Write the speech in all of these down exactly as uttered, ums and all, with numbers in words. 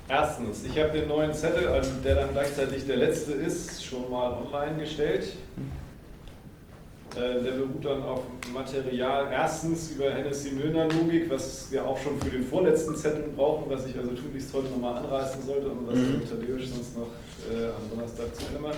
Erstens, ich habe den neuen Zettel, also der dann gleichzeitig der letzte ist, schon mal online gestellt. Der beruht dann auf Material erstens über Hennessy-Milner-Logik, was wir auch schon für den vorletzten Zettel brauchen, was ich also tunlichst heute nochmal anreißen sollte und was mhm. Tadeusz sonst noch äh, am Donnerstag zu Ende macht.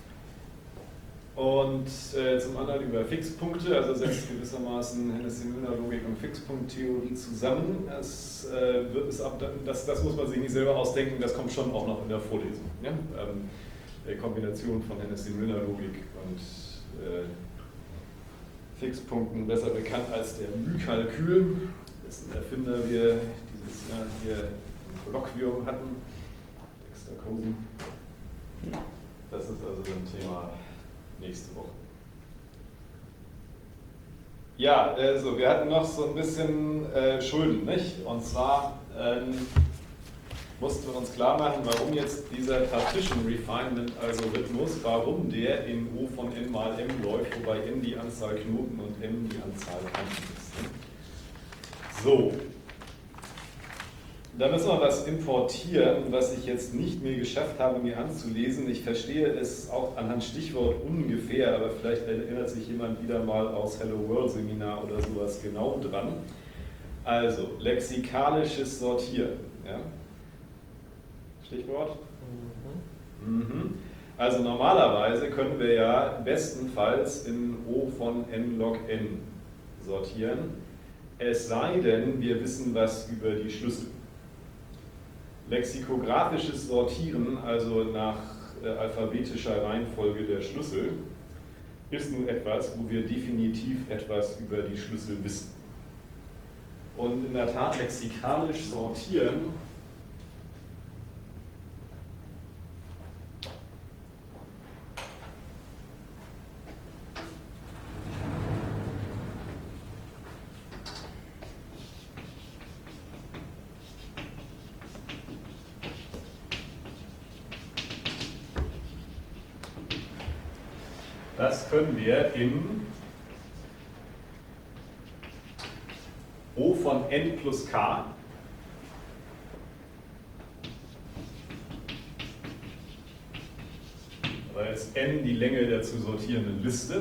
Und äh, zum anderen über Fixpunkte, also setzt gewissermaßen Hennessy-Milner-Logik und Fixpunkttheorie zusammen. Das, äh, wird es ab, das, das muss man sich nicht selber ausdenken, das kommt schon auch noch in der Vorlesung. Ja? Ähm, die Kombination von Hennessy-Milner-Logik und äh, Fixpunkten, besser bekannt als der Μ-Kalkül, dessen Erfinder wir dieses Jahr hier im Kolloquium hatten, Dexter Cosen. Das ist also ein Thema nächste Woche. Ja, also wir hatten noch so ein bisschen äh, Schulden, nicht? Und zwar ähm, mussten wir uns klar machen, warum jetzt dieser Partition Refinement Algorithmus, warum der in O von n mal m läuft, wobei n die Anzahl Knoten und m die Anzahl Kanten ist. So, da müssen wir was importieren, was ich jetzt nicht mehr geschafft habe, mir anzulesen. Ich verstehe es auch anhand Stichwort ungefähr, aber vielleicht erinnert sich jemand wieder mal aus Hello World Seminar oder sowas genau dran. Also, lexikalisches Sortieren. Ja? Stichwort? Mhm. Mhm. Also normalerweise können wir ja bestenfalls in O von n log n sortieren, es sei denn, wir wissen was über die Schlüssel. Lexikografisches Sortieren, also nach äh, alphabetischer Reihenfolge der Schlüssel, ist nun etwas, wo wir definitiv etwas über die Schlüssel wissen. Und in der Tat lexikalisch sortieren das können wir in O von n plus k da ist n die Länge der zu sortierenden Liste.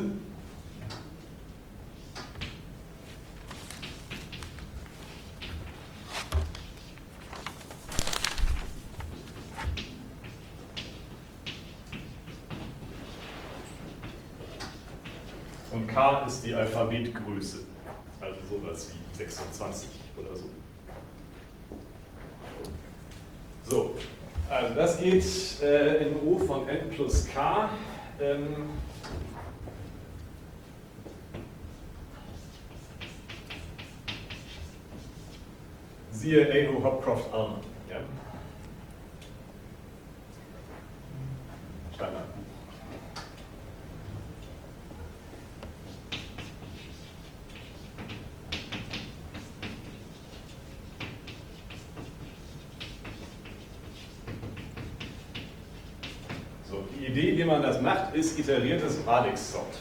Und k ist die Alphabetgröße, also sowas wie sechsundzwanzig oder so. So, also das geht äh, in O von n plus k. Ähm, siehe A O Hopcroft Alma. Ja. Standard. Die Idee, wie man das macht, ist iteriertes Radix-Sort.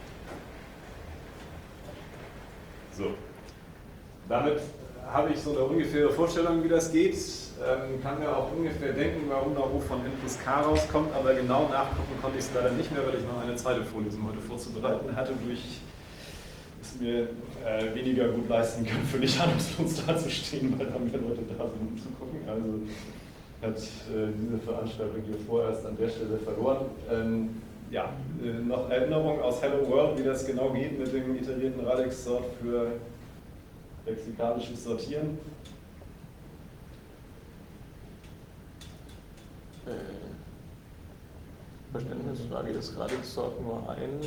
So, damit habe ich so eine ungefähre Vorstellung, wie das geht. Ähm, kann mir auch ungefähr denken, warum da O von n plus k rauskommt, aber genau nachgucken konnte ich es leider nicht mehr, weil ich noch eine zweite Vorlesung heute vorzubereiten hatte, wo ich es mir äh, weniger gut leisten kann, völlig ahnungslos dazustehen, weil da mehr Leute da sind, um zu gucken. Also hat äh, diese Veranstaltung hier vorerst an der Stelle verloren. Ähm, ja, äh, noch Erinnerung aus Hello World, wie das genau geht mit dem iterierten Radix-Sort für lexikalisches Sortieren? Äh, Verständnisfrage, ist Radix-Sort nur ein,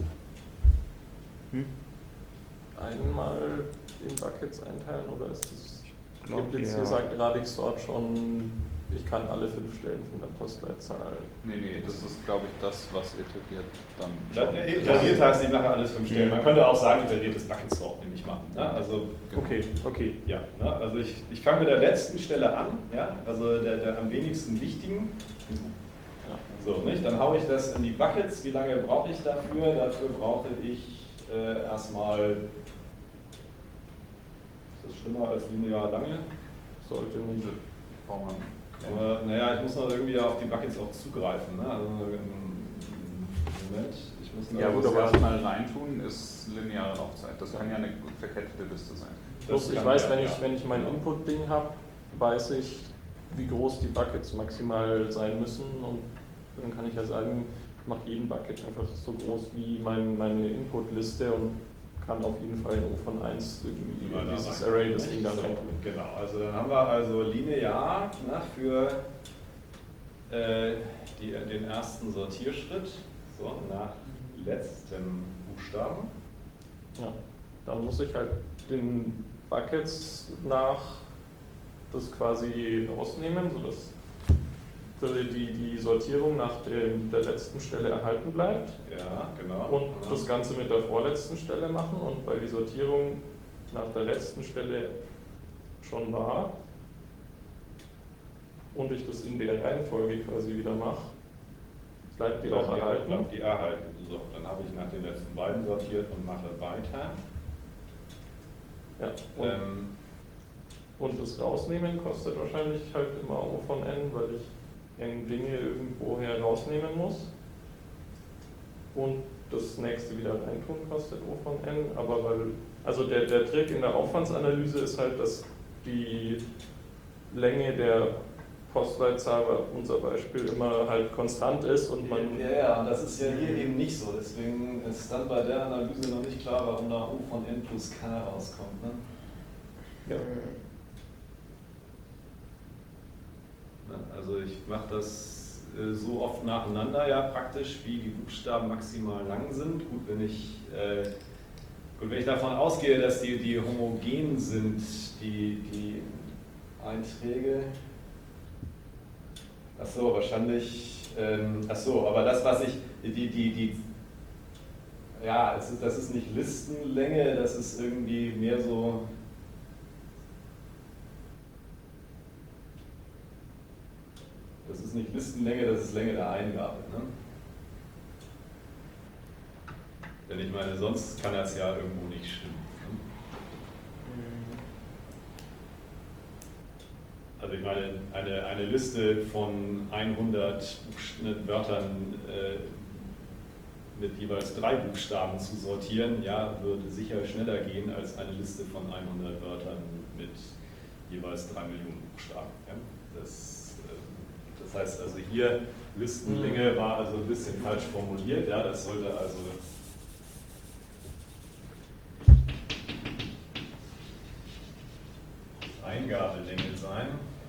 hm? einmal in Buckets einteilen oder ist das, gibt jetzt hier sagt Radix-Sort schon, ich kann alle fünf Stellen von der Postleitzahl. Nee, nee, das ist, glaube ich, das, was iteriert dann. Schon. Iteriert heißt, ich mache alles fünf Stellen. Man könnte auch sagen, iteriertes Bucket-Sort nehme ich mal. Ne? Also, okay, okay. Ja, ne? Also ich, ich fange mit der letzten Stelle an, ja? Also der, der am wenigsten wichtigen. Ja. So, nicht? Dann haue ich das in die Buckets. Wie lange brauche ich dafür? Dafür brauche ich äh, erstmal, ist das schlimmer als linear lange? Sollte nicht. Braucht man Aber naja, ich muss noch irgendwie auf die Buckets auch zugreifen. Ne? Also, Moment, ich muss noch Ja gut, das aber erstmal erstmal reintun ist lineare Laufzeit. Das kann ja eine verkettete Liste sein. Plus, ich kann weiß, ja, wenn ja. ich, wenn ich mein Input-Ding habe, weiß ich, wie groß die Buckets maximal sein müssen und dann kann ich ja sagen, ich mache jeden Bucket einfach so groß wie mein, meine Input-Liste und kann auf jeden Fall in O von eins irgendwie Mal in da dieses rein. Array das Ding dann So, reintun. genau, also dann haben wir also linear ne, für äh, die, den ersten Sortierschritt, so nach letztem Buchstaben. Ja, dann muss ich halt den Buckets nach das quasi rausnehmen, sodass die, die Sortierung nach dem, der letzten Stelle erhalten bleibt. Ja, genau. Und das Ganze mit der vorletzten Stelle machen und weil die Sortierung nach der letzten Stelle schon war und ich das in der Reihenfolge quasi wieder mache, bleibt die auch erhalten. Bleibt die erhalten. So, dann habe ich nach den letzten beiden sortiert und mache weiter. Ja, und, Ähm, und das Rausnehmen kostet wahrscheinlich halt immer O von n, weil ich Dinge irgendwoher rausnehmen muss. Und das nächste wieder reintun kostet O von n, aber weil, also der, der Trick in der Aufwandsanalyse ist halt, dass die Länge der Postleitzahl, unser Beispiel, immer halt konstant ist und man... Ja, ja, das ist ja hier eben nicht so, deswegen ist dann bei der Analyse noch nicht klar, warum da O von n plus k rauskommt. Ne? Ja. Also ich mache das äh, so oft nacheinander, ja praktisch, wie die Buchstaben maximal lang sind. Gut, wenn ich, äh, gut, wenn ich davon ausgehe, dass die, die homogen sind, die, die Einträge. Achso, wahrscheinlich, ähm, achso, aber das, was ich, die, die, die, ja, es ist, das ist nicht Listenlänge, das ist irgendwie mehr so... Das ist nicht Listenlänge, das ist Länge der Eingabe. Ne? Denn ich meine, sonst kann das ja irgendwo nicht stimmen. Ne? Also ich meine, eine, eine Liste von hundert Wörtern äh, mit jeweils drei Buchstaben zu sortieren, ja, würde sicher schneller gehen als eine Liste von hundert Wörtern mit jeweils drei Millionen Buchstaben. Ja? Das, Das heißt also hier, Listenlänge war also ein bisschen falsch formuliert, ja, das sollte also Eingabelänge sein.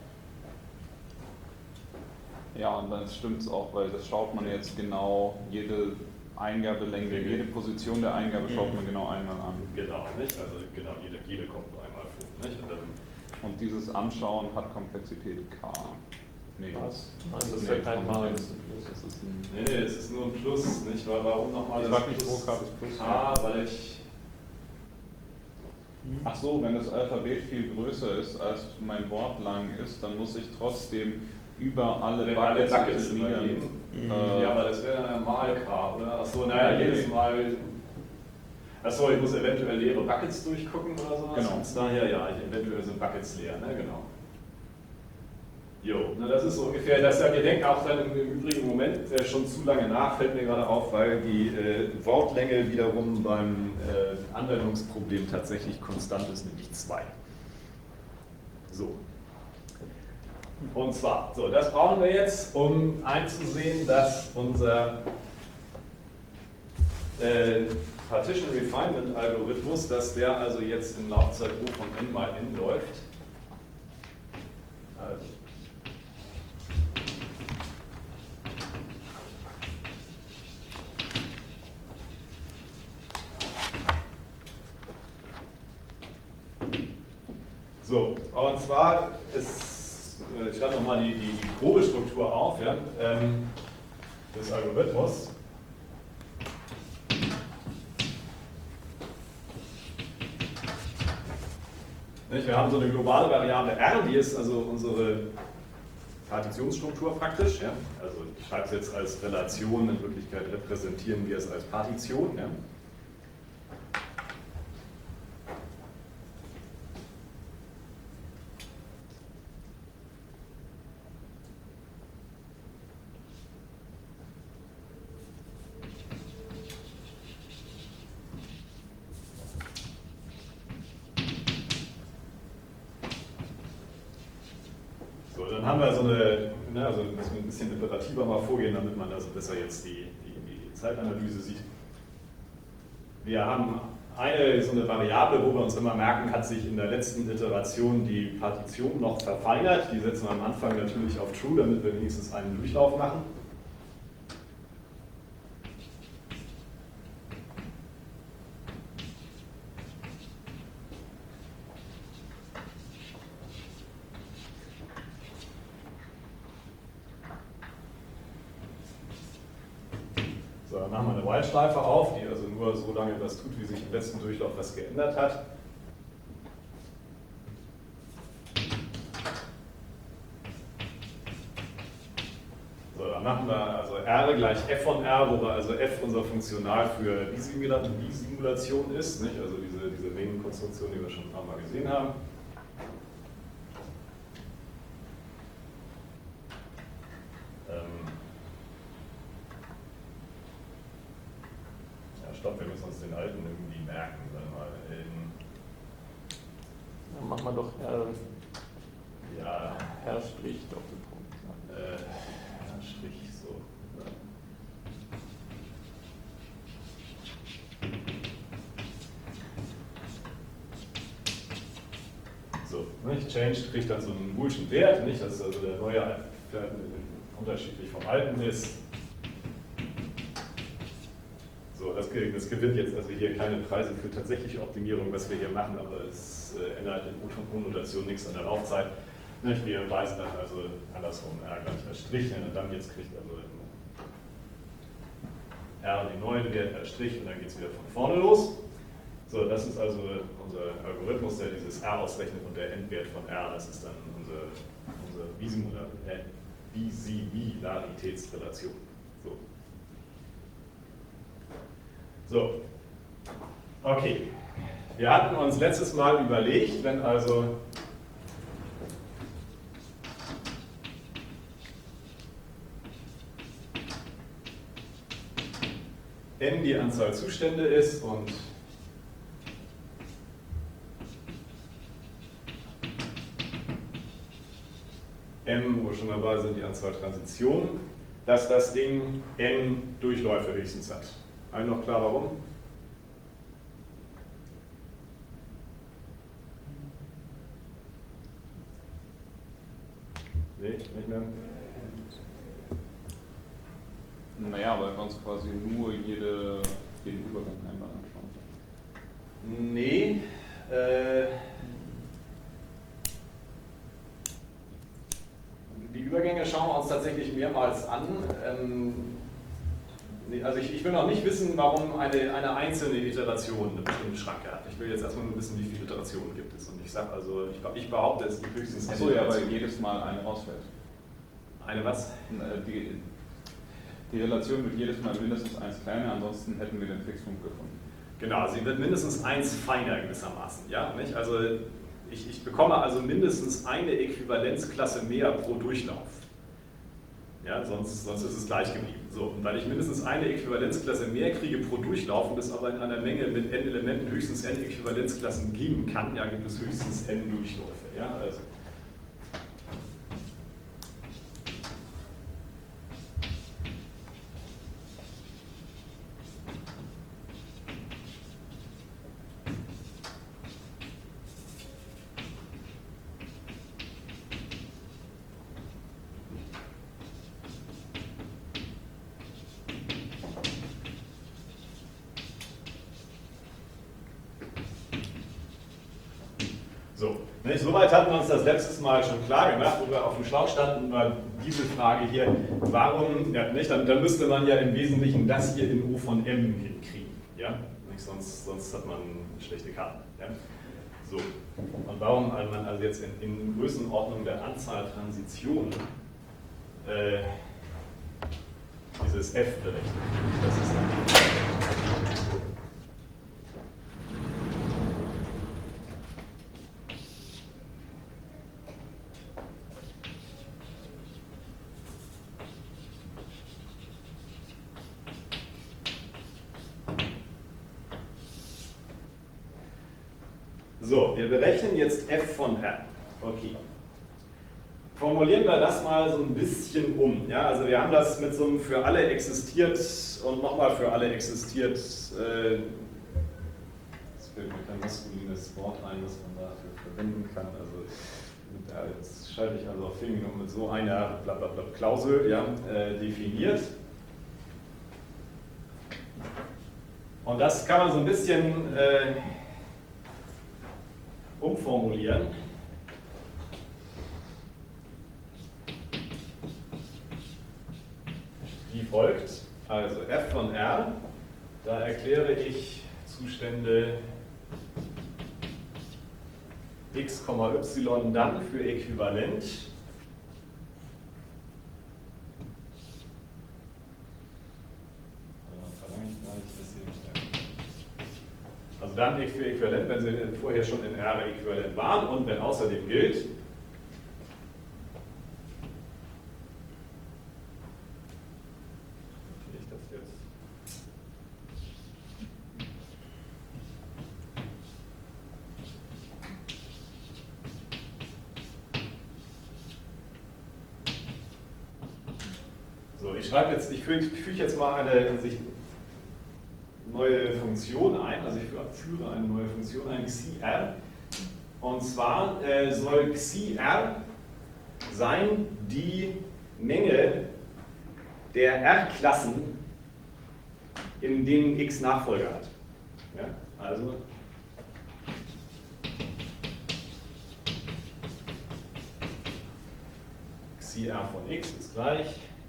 Ja, und dann stimmt es auch, weil das schaut man jetzt genau, jede Eingabelänge, jede Position der Eingabe schaut man genau einmal an. Genau, nicht? Also genau, jede, jede kommt nur einmal vor. Nicht? Und, dann, und dieses Anschauen hat Komplexität K. Nee, Was? Nein, das ist nee, ja kein Mal. Das ist ein nee, nee, es ist nur ein Plus, nicht? Weil, warum nochmal Ich das sag nicht, wo K das Plus K, weil ich... Ach so, wenn das Alphabet viel größer ist, als mein Wort lang ist, dann muss ich trotzdem über alle Wenn alle Buckets Buckets iterieren. übergehen. Äh, Ja, aber das wäre dann ja mal K, oder? Achso, naja, Nee, jedes nee. Mal... Achso, ich muss eventuell leere Buckets durchgucken oder sowas. Genau. Kommt's daher, ja, eventuell sind Buckets leer, ne? Genau. Jo, na, das ist so ungefähr, das, ja, wir denken auch dann im, im übrigen Moment äh, schon zu lange nach, fällt mir gerade auf, weil die äh, Wortlänge wiederum beim äh, Anwendungsproblem tatsächlich konstant ist, nämlich zwei. So. Und zwar, so, das brauchen wir jetzt, um einzusehen, dass unser äh, Partition Refinement Algorithmus, dass der also jetzt in Laufzeit O von n mal n läuft. Also, so, und zwar ist, ich schreibe nochmal die, die, die grobe Struktur auf, ja, ähm, des Algorithmus. Nicht? Wir haben so eine globale Variable R, die ist also unsere Partitionsstruktur praktisch. Ja? Also ich schreibe es jetzt als Relation, in Wirklichkeit repräsentieren wir es als Partition. Ja? So, dann haben wir so eine, ne, also müssen wir ein bisschen imperativer mal vorgehen, damit man also besser jetzt die, die, die Zeitanalyse sieht. Wir haben eine, so eine Variable, wo wir uns immer merken, hat sich in der letzten Iteration die Partition noch verfeinert. Die setzen wir am Anfang natürlich auf True, damit wir wenigstens einen Durchlauf machen. So, dann machen wir eine While-Schleife auf, die also nur so lange das tut, wie sich im letzten Durchlauf was geändert hat. So, dann machen wir also R gleich f von R, wo wir also f unser Funktional für die Simulation ist, nicht? Also diese, diese Mengenkonstruktion, die wir schon ein paar Mal gesehen haben. Stopp, wir müssen uns den alten irgendwie merken. Mal. Dann machen wir doch R, ja. R Strich Doppelpunkt. Äh, R Strich, so. So, nicht? Change kriegt dann so einen boolschen Wert, nicht? Das ist also der neue Wert unterschiedlich vom alten ist. So, das, das gewinnt jetzt also hier keine Preise für tatsächliche Optimierung, was wir hier machen, aber es äh, ändert in O-Notation nichts an der Laufzeit. Nicht? Wir weisen dann also andersrum R gleich R Strich, und dann jetzt kriegt also R den neuen Wert R Strich und dann geht es wieder von vorne los. So, das ist also unser Algorithmus, der dieses R ausrechnet und der Endwert von R, das ist dann unsere, unsere Bisimilaritätsrelation. So. So, okay. Wir hatten uns letztes Mal überlegt, wenn also n die Anzahl Zustände ist und m, wo wir schon dabei sind, die Anzahl Transitionen, dass das Ding n Durchläufe höchstens hat. Allen noch klar, warum? Nee, nicht mehr? Naja, weil wir uns quasi nur jede, jeden Übergang einmal anschauen. Nee. Äh, die Übergänge schauen wir uns tatsächlich mehrmals an. Ähm, Also ich, ich will noch nicht wissen, warum eine, eine einzelne Iteration eine bestimmte Schranke hat. Ich will jetzt erstmal nur wissen, wie viele Iterationen gibt es. Und ich sage also, ich, ich behaupte, es gibt höchstens eine. Achso, ja, weil jedes Mal eine rausfällt. Eine was? Die, die Relation wird jedes Mal mindestens eins kleiner, ansonsten hätten wir den Fixpunkt gefunden. Genau, sie wird mindestens eins feiner gewissermaßen. Ja? Nicht? Also ich, ich bekomme also mindestens eine Äquivalenzklasse mehr pro Durchlauf. Ja, sonst, sonst ist es gleich geblieben. So, und weil ich mindestens eine Äquivalenzklasse mehr kriege pro Durchlauf und es aber in einer Menge mit n Elementen höchstens n Äquivalenzklassen geben kann, ja, gibt es höchstens n Durchläufe. Ja, also. So, ne, soweit hatten wir uns das letztes Mal schon klar gemacht, wo wir auf dem Schlauch standen, war diese Frage hier, warum, ja, nicht, dann, dann müsste man ja im Wesentlichen das hier in O von M hinkriegen, ja? Nicht, sonst, sonst hat man schlechte Karten. Ja? So, und warum man also jetzt in, in Größenordnung der Anzahl Transitionen äh, dieses F berechnet. Das ist dann So, wir berechnen jetzt f von R. Okay. formulieren wir das mal so ein bisschen um. Ja, also wir haben das mit so einem für alle existiert und nochmal für alle existiert. Äh, es fällt mir kein maskulines Wort ein, das man dafür verwenden kann. Also ja, jetzt schalte ich also auf vier Minuten mit so einer blablabla Klausel ja, äh, definiert. Und das kann man so ein bisschen äh, umformulieren. Wie folgt, also f von R, da erkläre ich Zustände x, y dann für äquivalent. Also dann für äquivalent, wenn sie vorher schon in R äquivalent waren und wenn außerdem gilt, ich das jetzt? So, ich schreibe jetzt, ich füge, ich füge jetzt mal eine in sich neue Funktion ein, also ich führe eine neue Funktion ein, xi_r. Und zwar äh, soll xi_r sein die Menge der R-Klassen, in denen x Nachfolger hat. Ja, also xi_r von x ist gleich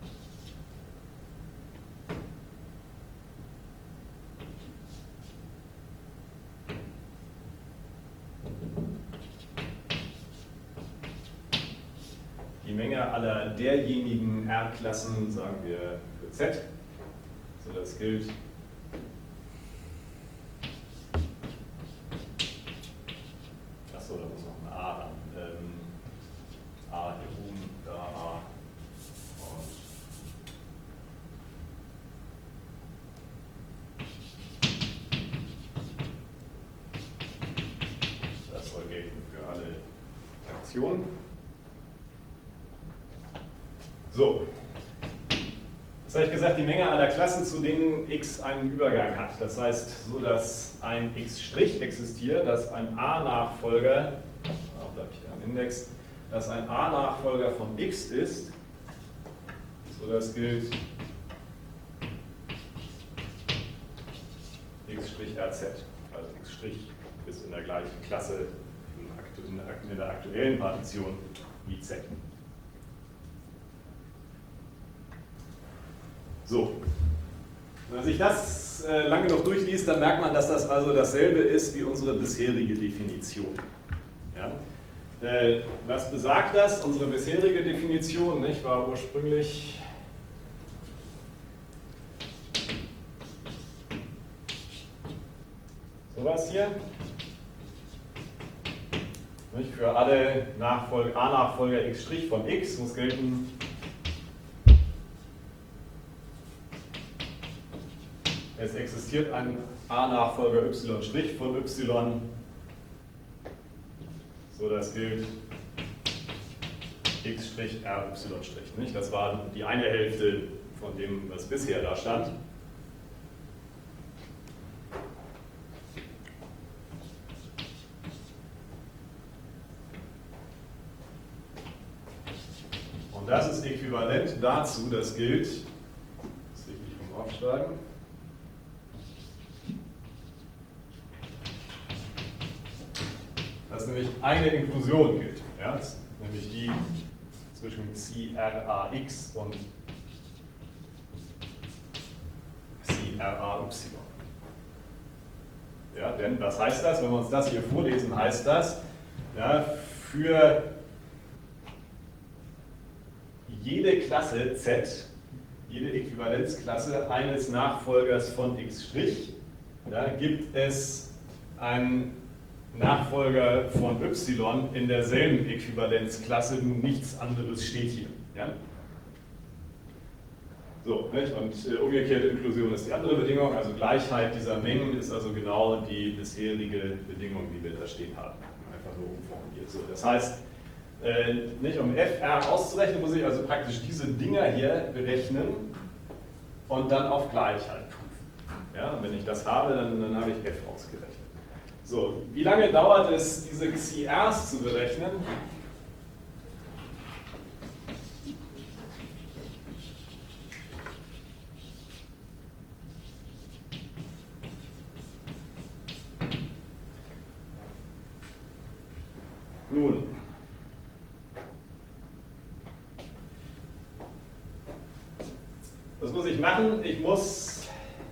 die Menge aller derjenigen R-Klassen, sagen wir für Z, so das gilt achso, da muss noch ein A ran. Ähm, A hier oben, da A und das soll gelten für alle Aktionen. So, das habe ich gesagt, die Menge aller Klassen, zu denen x einen Übergang hat. Das heißt, so dass ein x' existiert, dass ein A-Nachfolger, da bleibe ich am Index, dass ein A-Nachfolger von x ist, so das gilt x'(rz). Also x' ist in der gleichen Klasse in der aktuellen Partition wie z. So, wenn man sich das äh, lange noch durchliest, dann merkt man, dass das also dasselbe ist wie unsere bisherige Definition. Ja? Äh, was besagt das? Unsere bisherige Definition nicht, war ursprünglich sowas hier. Nicht? Für alle Nachfolger, A-Nachfolger x' von x muss gelten, es existiert ein A-Nachfolger y' von y, so das gilt x' r y'. Nicht? Das war die eine Hälfte von dem, was bisher da stand. Und das ist äquivalent dazu, das gilt, das will ich nicht vom Aufschlagen, dass nämlich eine Inklusion gilt, ja? Das ist nämlich die zwischen xi_r_ax und xi_r_ay. Ja, denn was heißt das? Wenn wir uns das hier vorlesen, heißt das, ja, für jede Klasse Z, jede Äquivalenzklasse eines Nachfolgers von x', ja, gibt es einen Nachfolger von y in derselben Äquivalenzklasse, nun nichts anderes steht hier. Ja? So, nicht? Und äh, umgekehrte Inklusion ist die andere Bedingung, also Gleichheit dieser Mengen ist also genau die bisherige Bedingung, die wir da stehen haben. Einfach nur umformuliert. So, das heißt, Äh, nicht, um F R auszurechnen, muss ich also praktisch diese Dinger hier berechnen und dann auf Gleichheit prüfen. Ja, wenn ich das habe, dann, dann habe ich F ausgerechnet. So, wie lange dauert es, diese X I Rs zu berechnen? Nun, was muss ich machen? Ich muss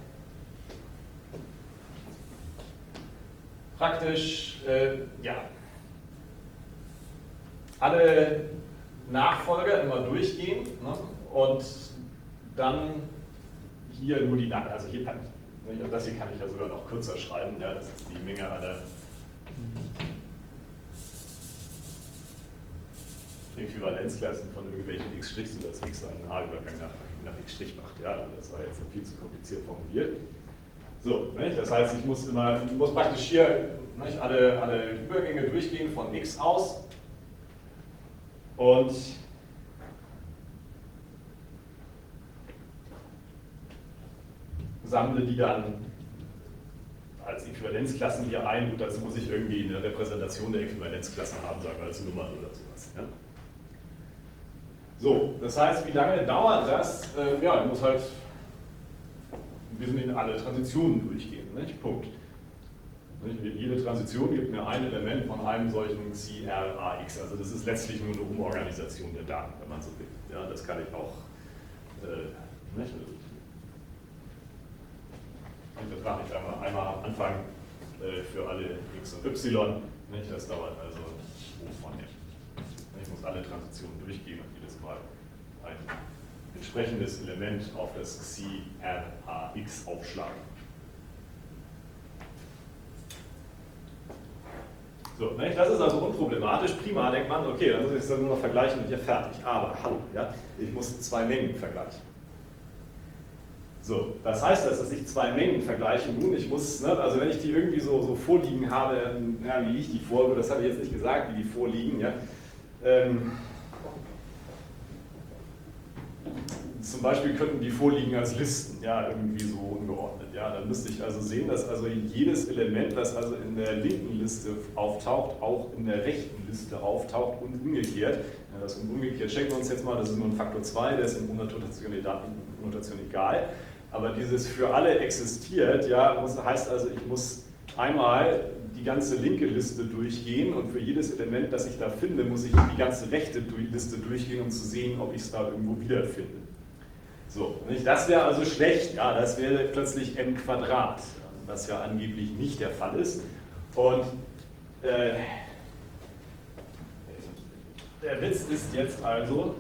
praktisch äh, ja, alle Nachfolger immer durchgehen, ne? Und dann hier nur die Nachfolger, also hier kann ich, das hier kann ich ja sogar noch kürzer schreiben, ja, das ist die Menge aller Äquivalenzklassen von irgendwelchen x', sodass x einen H-Übergang nach, nach x' macht. Ja, das war jetzt viel zu kompliziert formuliert. So, nicht? Das heißt, ich muss, immer, ich muss praktisch hier nicht, alle, alle Übergänge durchgehen von x aus und sammle die dann als Äquivalenzklassen hier ein und dazu muss ich irgendwie eine Repräsentation der Äquivalenzklassen haben, sagen wir als Nummern oder sowas. Ja? So, das heißt, wie lange dauert das? Äh, ja, ich muss halt wir sind in alle Transitionen durchgehen. Nicht? Punkt. Nicht? Jede Transition gibt mir ein Element von einem solchen C R A X. Also das ist letztlich nur eine Umorganisation der Daten, wenn man so will. Ja, das kann ich auch äh, nicht? Das mache ich einmal, einmal am Anfang äh, für alle x und y. Nicht? Das dauert also O von n. Ich muss alle Transitionen durchgehen und jedes Mal ein entsprechendes Element auf das C R A X aufschlagen. So, ne? Das ist also unproblematisch. Prima denkt man, okay, dann muss ich es dann nur noch vergleichen und hier fertig. Aber, hallo, ja, ich muss zwei Mengen vergleichen. So, das heißt, dass ich zwei Mengen vergleiche. Nun, ich muss, ne, also wenn ich die irgendwie so, so vorliegen habe, ja, wie liege ich die vor? Das habe ich jetzt nicht gesagt, wie die vorliegen. Ja. Ähm, zum Beispiel könnten die vorliegen als Listen, ja, irgendwie so ungeordnet. Ja. Dann müsste ich also sehen, dass also jedes Element, das also in der linken Liste auftaucht, auch in der rechten Liste auftaucht und umgekehrt. Ja, das umgekehrt checken wir uns jetzt mal, das ist nur ein Faktor zwei, der ist in Notation egal. Aber dieses für alle existiert, ja, muss, heißt also, ich muss einmal die ganze linke Liste durchgehen und für jedes Element, das ich da finde, muss ich die ganze rechte Liste durchgehen, um zu sehen, ob ich es da irgendwo wiederfinde. So, das wäre also schlecht, ja, das wäre plötzlich n Quadrat, was ja angeblich nicht der Fall ist. Und äh, der Witz ist jetzt also,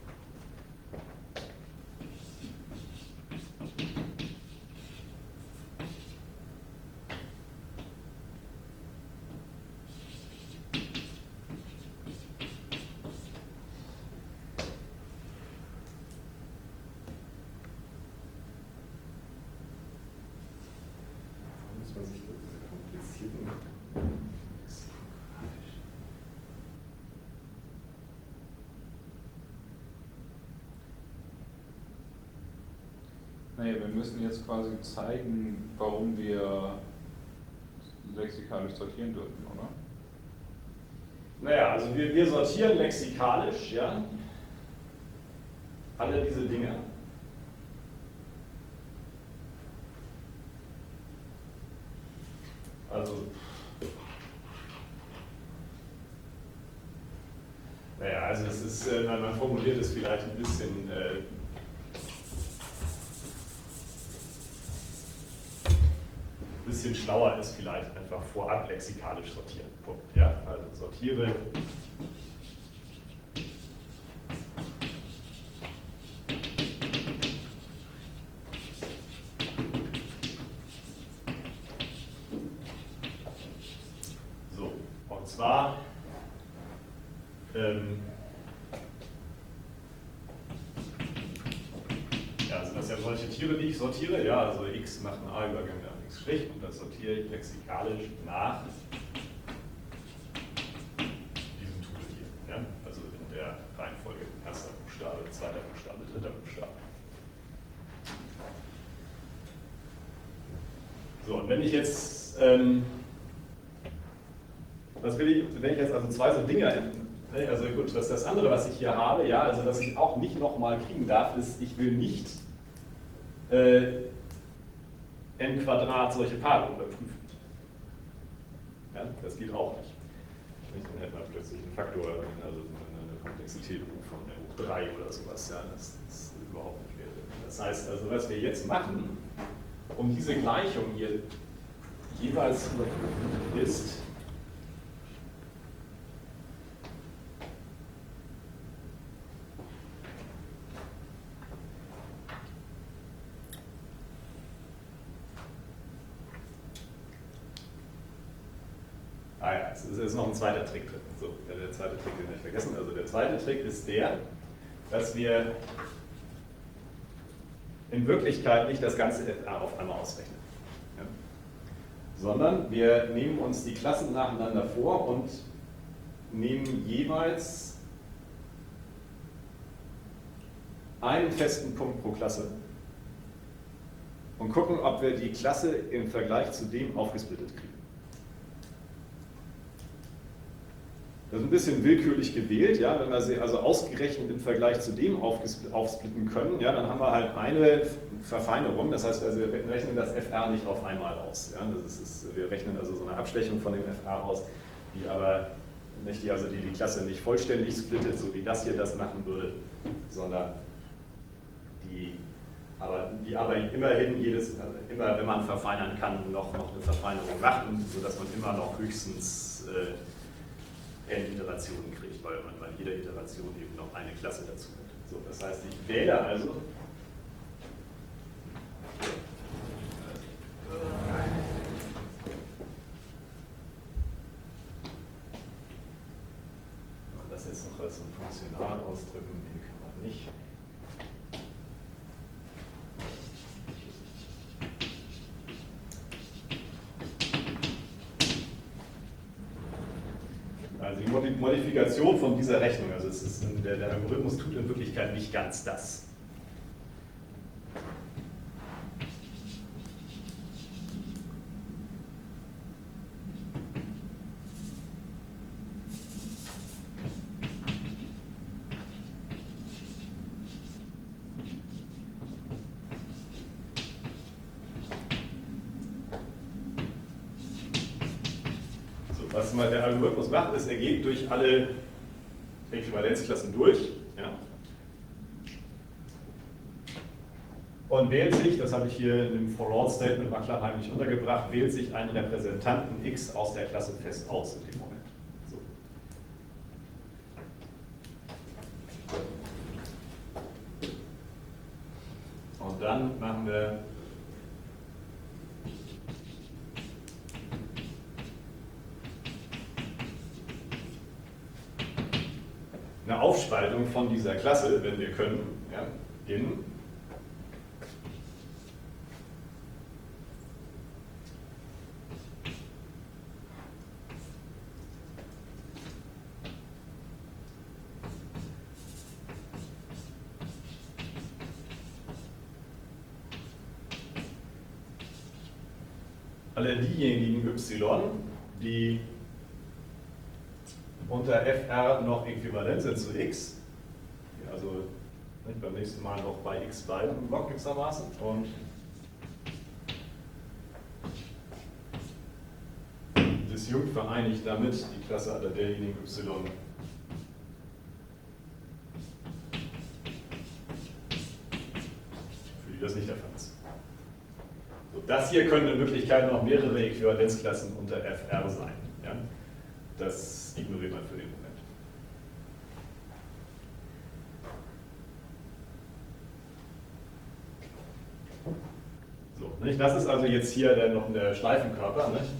Naja, wir müssen jetzt quasi zeigen, warum wir lexikalisch sortieren dürfen, oder? Naja, also wir, wir sortieren lexikalisch, ja, alle diese Dinge. Also, naja, also es ist, äh, man formuliert es vielleicht ein bisschen äh, bisschen schlauer ist vielleicht einfach vorab lexikalisch sortieren. Punkt. Ja? Also sortiere so, und zwar ähm, ja, also das sind ja solche Tiere, die ich sortiere, ja, also x macht einen A-Übergang nach x', und das sortiere ich lexikalisch nach diesem Tool hier. Ja? und wenn ich jetzt, ähm, was will ich, wenn ich jetzt also zwei so Dinge, also gut, das, das andere, was ich hier habe, ja, also was ich auch nicht nochmal kriegen darf, ist, ich will nicht äh, n Quadrat solche Paarungen überprüfen. Ja, das geht auch nicht. Dann hätte man plötzlich einen Faktor, also eine Komplexität von hoch drei oder sowas. Ja, das ist überhaupt nicht wert. Das heißt also, was wir jetzt machen, um diese Gleichung hier jeweils zu überprüfen, ist, ah ja, es ist noch ein zweiter Trick drin. So, der zweite Trick, den ich vergessen. Also der zweite Trick ist der, dass wir in Wirklichkeit nicht das ganze F R auf einmal ausrechnen. Ja? Sondern wir nehmen uns die Klassen nacheinander vor und nehmen jeweils einen festen Punkt pro Klasse und gucken, ob wir die Klasse im Vergleich zu dem aufgesplittet kriegen. Das ist ein bisschen willkürlich gewählt, ja, wenn wir sie also ausgerechnet im Vergleich zu dem aufsplitten können, ja, dann haben wir halt eine Verfeinerung, das heißt, also wir rechnen das F R nicht auf einmal aus. Ja, das ist, wir rechnen also so eine Abschwächung von dem F R aus, die aber nicht die, also die, die Klasse nicht vollständig splittet, so wie das hier das machen würde, sondern die aber, die aber immerhin jedes, also immer wenn man verfeinern kann, noch, noch eine Verfeinerung macht, sodass man immer noch höchstens äh, n Iterationen kriegt, weil man bei jeder Iteration eben noch eine Klasse dazu hat. So, das heißt, ich wähle also das jetzt noch als ein Funktional ausdrücken, den kann man nicht. Also die Modifikation von dieser Rechnung, also es ist, der, der Algorithmus tut in Wirklichkeit nicht ganz das. Was mal der Algorithmus macht, ist, er geht durch alle Äquivalenzklassen durch, ja, und wählt sich, das habe ich hier in dem For-All-Statement mal klar heimlich untergebracht, wählt sich einen Repräsentanten x aus der Klasse fest aus in dem Moment. So. Und dann machen wir eine Aufspaltung von dieser Klasse, wenn wir können, ja, in alle diejenigen y, die unter F R noch äquivalent sind zu x, die also nicht, beim nächsten Mal noch bei x bleiben im Block gewissermaßen, und disjunkt vereinigt damit die Klasse aller derjenigen y, für die das nicht der Fall ist. So, das hier können in Wirklichkeit noch mehrere Äquivalenzklassen unter F R sein. Ja? Das ignoriert man für den Moment. So, nicht? Das ist also jetzt hier dann noch der Schleifenkörper. Nicht?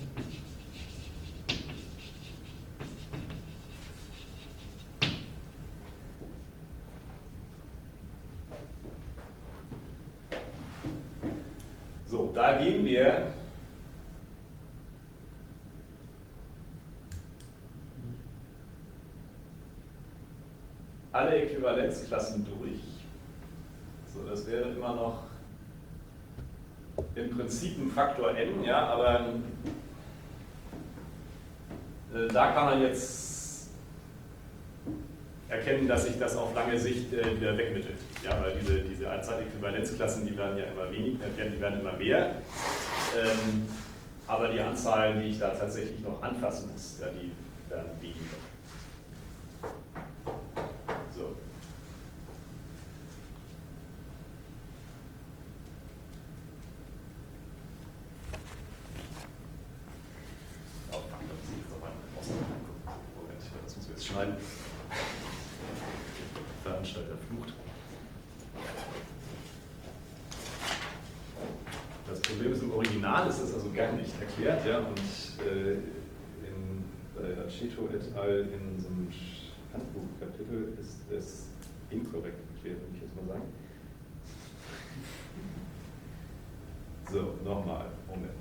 So, da gehen wir alle Äquivalenzklassen durch. So, das wäre immer noch im Prinzip ein Faktor n, ja, aber äh, da kann man jetzt erkennen, dass sich das auf lange Sicht äh, wieder wegmittelt. Ja, weil diese, diese Zeitäquivalenzklassen, die werden ja immer weniger, die werden immer mehr. Ähm, aber die Anzahl, die ich da tatsächlich noch anfassen muss, ja, die werden weniger. So. Das müssen wir jetzt schneiden. Veranstalter flucht. Das Problem ist, im Original ist das also gar nicht erklärt, ja, und äh, in, bei Aceto et al. In so einem Handbuchkapitel ist es inkorrekt erklärt, würde ich jetzt mal sagen. So, nochmal, Moment.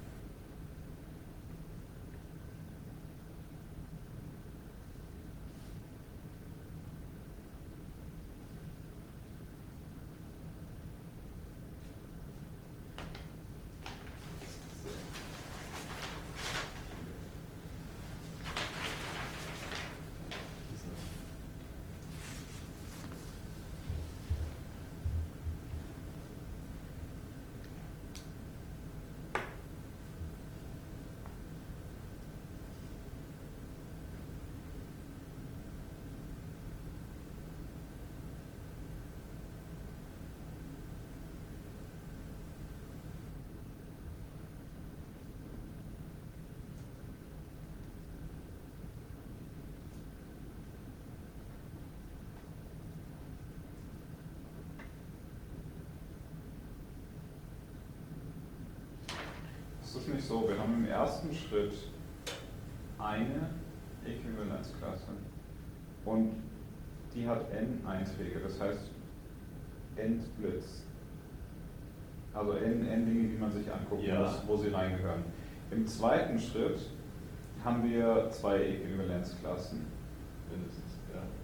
Es ist nicht so, wir haben im ersten Schritt eine Äquivalenzklasse und die hat n Einträge, das heißt n Splits. Also n, n Dinge, die man sich angucken Ja. muss, wo sie reingehören. Im zweiten Schritt haben wir zwei Äquivalenzklassen. Mindestens,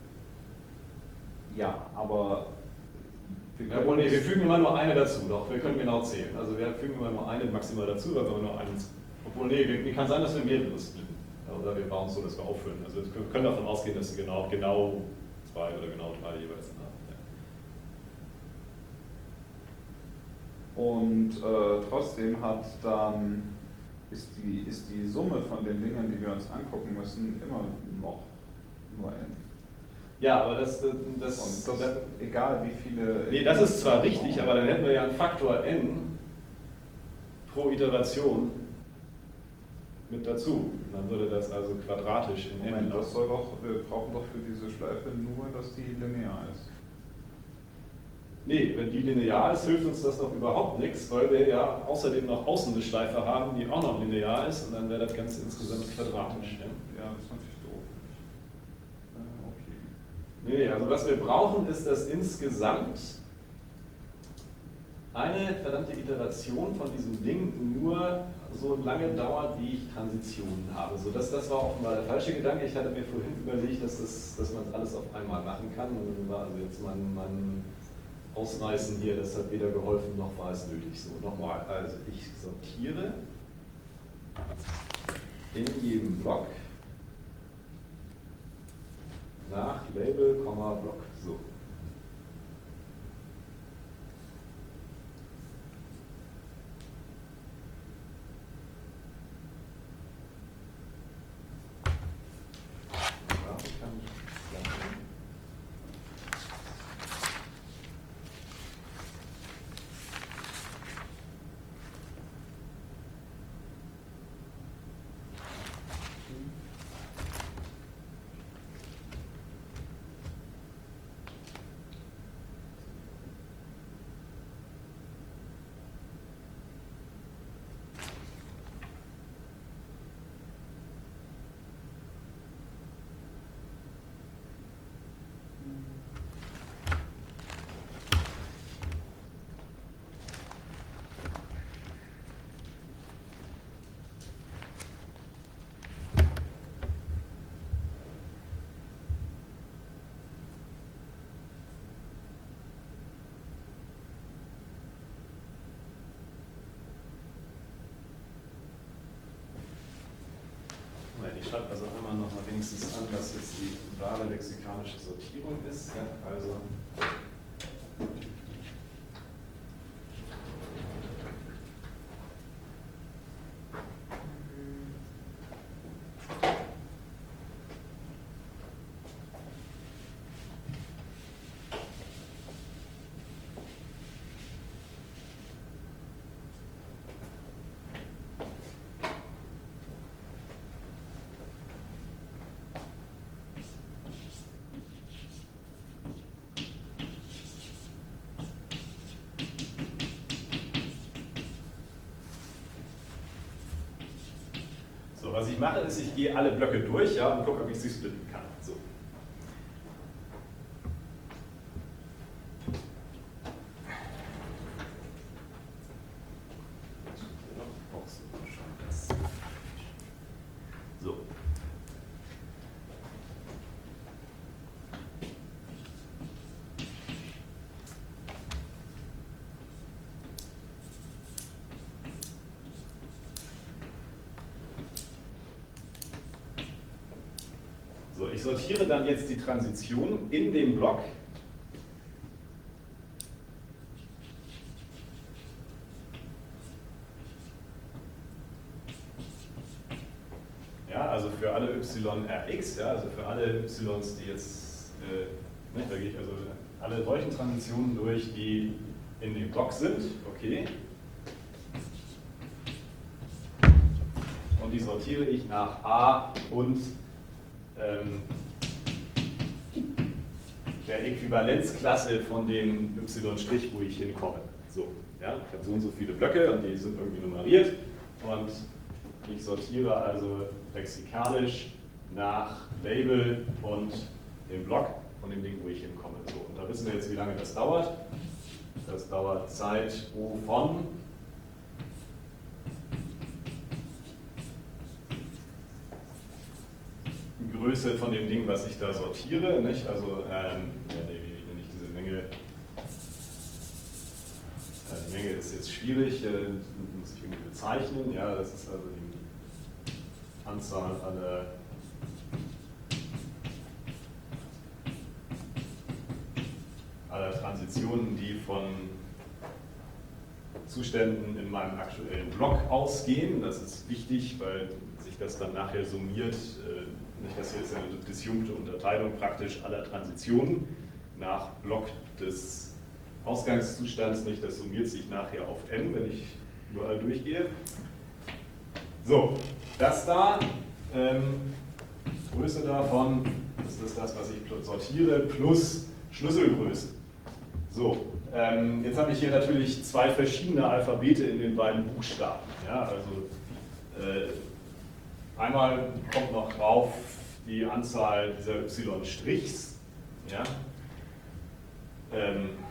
ja. Ja, aber wir Ja, oh nee, wir fügen immer nur eine dazu, doch, wir können genau zählen. Also wir fügen immer nur eine maximal dazu, weil wir nur eins. Obwohl, nee, wir, kann sein, dass wir mehrere splitten. Oder wir bauen es so, dass wir auffüllen. Also wir können davon ausgehen, dass wir genau, genau zwei oder genau drei jeweils haben. Ja. Und äh, trotzdem hat dann, ist die, ist die Summe von den Dingen, die wir uns angucken müssen, immer noch nur n. Ja, aber das, das, Und das, das, das egal wie viele. nee, das ist zwar richtig, aber dann hätten wir ja einen Faktor n pro Iteration mit dazu. Und dann würde das also quadratisch in n Moment, das laufen. soll doch, wir brauchen doch für diese Schleife nur, dass die linear ist. Nee, wenn die linear ist, hilft uns das noch überhaupt nichts, weil wir ja außerdem noch außen eine Schleife haben, die auch noch linear ist, und dann wäre das Ganze insgesamt quadratisch. Ja? Ja, das ist natürlich doof. Äh, okay. Nee, also was wir brauchen, ist, dass insgesamt eine verdammte Iteration von diesem Ding nur so lange dauert, wie ich Transitionen habe. So, das, das war offenbar der falsche Gedanke. Ich hatte mir vorhin überlegt, dass, das, dass man alles auf einmal machen kann. Und dann war also jetzt mein, mein Ausreißen hier, das hat weder geholfen noch war es nötig. So, nochmal. Also ich sortiere in jedem Block nach Label, Block. So. Ja, ich kann lassen. schreibe also einmal noch mal wenigstens an, was jetzt die wahre lexikalische Sortierung ist. Ja, also was ich mache, ist, ich gehe alle Blöcke durch, ja, und gucke, ob ich sie splitten kann. So. So. So, ich sortiere dann jetzt die Transition in dem Block. Ja, also für alle y rx, ja, also für alle y's, die jetzt, äh, nicht, da gehe ich also alle solchen Transitionen durch, die in dem Block sind, okay. Und die sortiere ich nach A und ähm, der Äquivalenzklasse von dem y', wo ich hinkomme. So, ja, ich habe so und so viele Blöcke und die sind irgendwie nummeriert und ich sortiere also lexikalisch nach Label und dem Block von dem Ding, wo ich hinkomme. So, und da wissen wir jetzt, wie lange das dauert. Das dauert Zeit O von Größe von dem Ding, was ich da sortiere. Nicht? Also, ähm, ja, nee, wie nenne ich diese Menge? Ja, die Menge ist jetzt schwierig, äh, muss ich irgendwie bezeichnen. Ja, das ist also die Anzahl aller aller Transitionen, die von Zuständen in meinem aktuellen Block ausgehen. Das ist wichtig, weil sich das dann nachher summiert. Nicht, das hier ist eine disjunkte Unterteilung praktisch aller Transitionen nach Block des Ausgangszustands. Nicht, das summiert sich nachher auf n, wenn ich überall durchgehe. So, das da, ähm, Größe davon, das ist das, was ich sortiere, plus Schlüsselgröße. So, ähm, jetzt habe ich hier natürlich zwei verschiedene Alphabete in den beiden Buchstaben. Ja, also äh, einmal kommt noch drauf die Anzahl dieser y'. Ja. Ähm,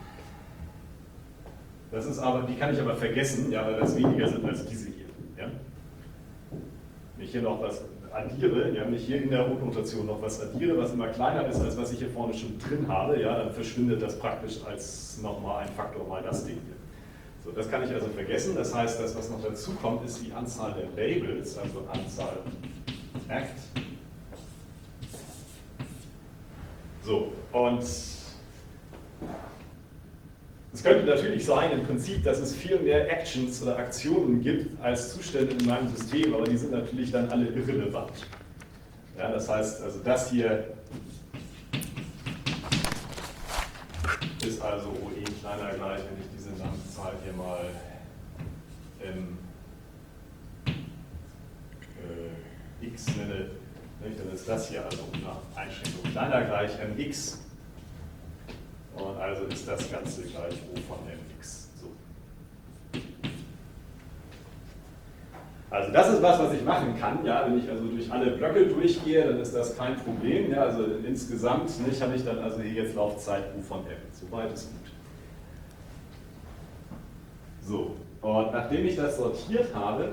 das ist aber, die kann ich aber vergessen, ja, weil das weniger sind als diese hier. Ja. Wenn ich hier noch was addiere, ja, wenn ich hier in der Rotnotation noch was addiere, was immer kleiner ist, als was ich hier vorne schon drin habe, ja, dann verschwindet das praktisch als nochmal ein Faktor mal das Ding hier. So, das kann ich also vergessen. Das heißt, das, was noch dazu kommt, ist die Anzahl der Labels, also Anzahl Act. So, und es könnte natürlich sein, im Prinzip, dass es viel mehr Actions oder Aktionen gibt als Zustände in meinem System, aber die sind natürlich dann alle irrelevant. Ja, das heißt, also das hier ist also O E kleiner gleich, wenn ich diese Namenszahl hier mal ähm, äh, x nenne, nicht? Dann ist das hier also nach Einschränkung kleiner gleich mx. Und also ist das Ganze gleich O von mx. So. Also das ist was, was ich machen kann. Ja, wenn ich also durch alle Blöcke durchgehe, dann ist das kein Problem. Ja, also insgesamt nicht, habe ich dann also hier jetzt Laufzeit U von m. Soweit ist gut. So, und nachdem ich das sortiert habe,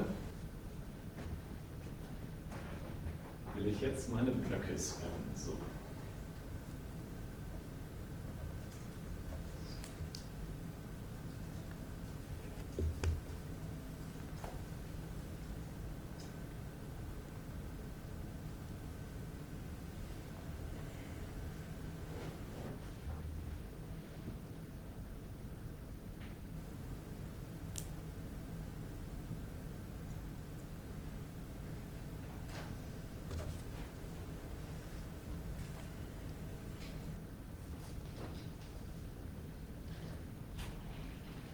will ich jetzt meine Blöcke scannen. So.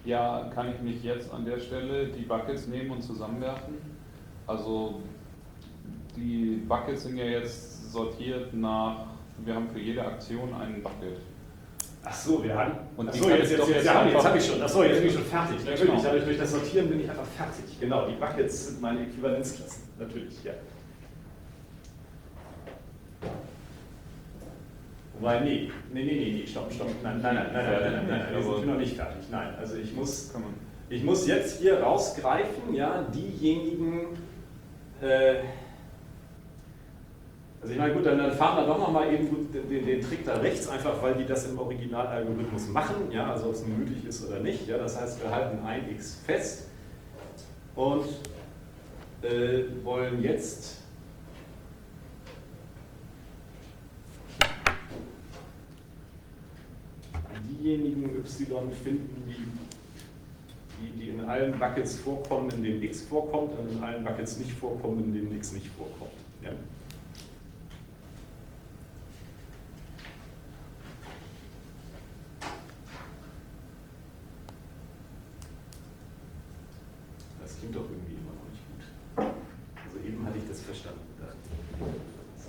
Ja, kann ich nicht jetzt an der Stelle die Buckets nehmen und zusammenwerfen? Also die Buckets sind ja jetzt sortiert nach, wir haben für jede Aktion einen Bucket. Ach so, wir haben. Und Ach die so, kann jetzt, ich jetzt, doch jetzt, jetzt ja, einfach- jetzt habe ich schon. Ach so, jetzt bin ich schon fertig. Ja, Natürlich, genau. dadurch durch das Sortieren bin ich einfach fertig. Genau, die Buckets sind meine Äquivalenzklassen. Natürlich, ja. Wobei, nee, nee, nee, nee, nee, stopp, stopp. Nein, nein, nein, nein, nein, nein, nein, nein, wir sind noch nicht fertig. Nein, also ich muss, Kann man. ich muss jetzt hier rausgreifen, ja, diejenigen, äh, also ich meine, gut, dann, dann fahren wir doch nochmal eben gut den, den, den Trick da rechts, einfach weil die das im Originalalgorithmus machen, ja, also ob es nun möglich ist oder nicht. Ja, das heißt, wir halten ein x fest und äh, wollen jetzt diejenigen y finden, die, die, die in allen Buckets vorkommen, in denen x vorkommt, und in allen Buckets nicht vorkommen, in denen x nicht vorkommt. Ja. Das klingt doch irgendwie immer noch nicht gut. Also eben hatte ich das verstanden. So.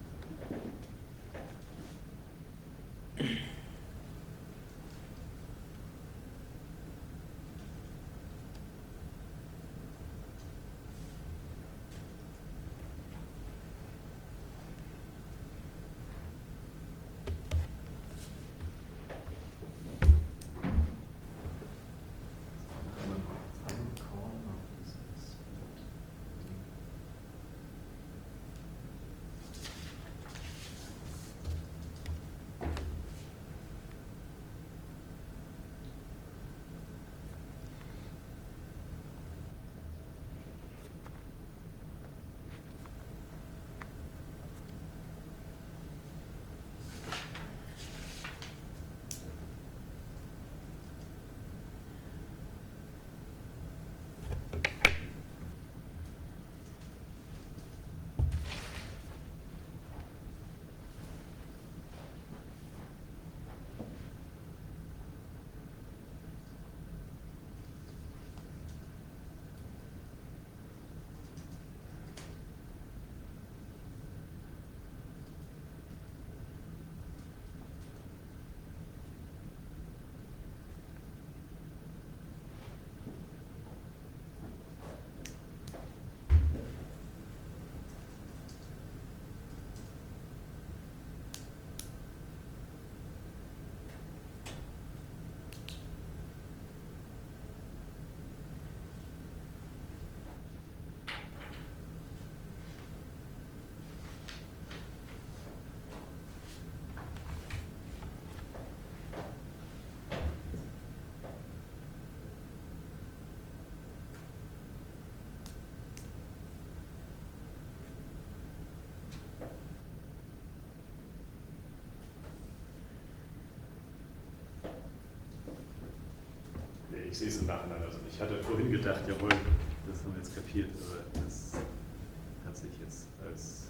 Ich sehe es im Nachhinein also nicht. Ich hatte vorhin gedacht, jawohl, das haben wir jetzt kapiert, aber das hat sich jetzt als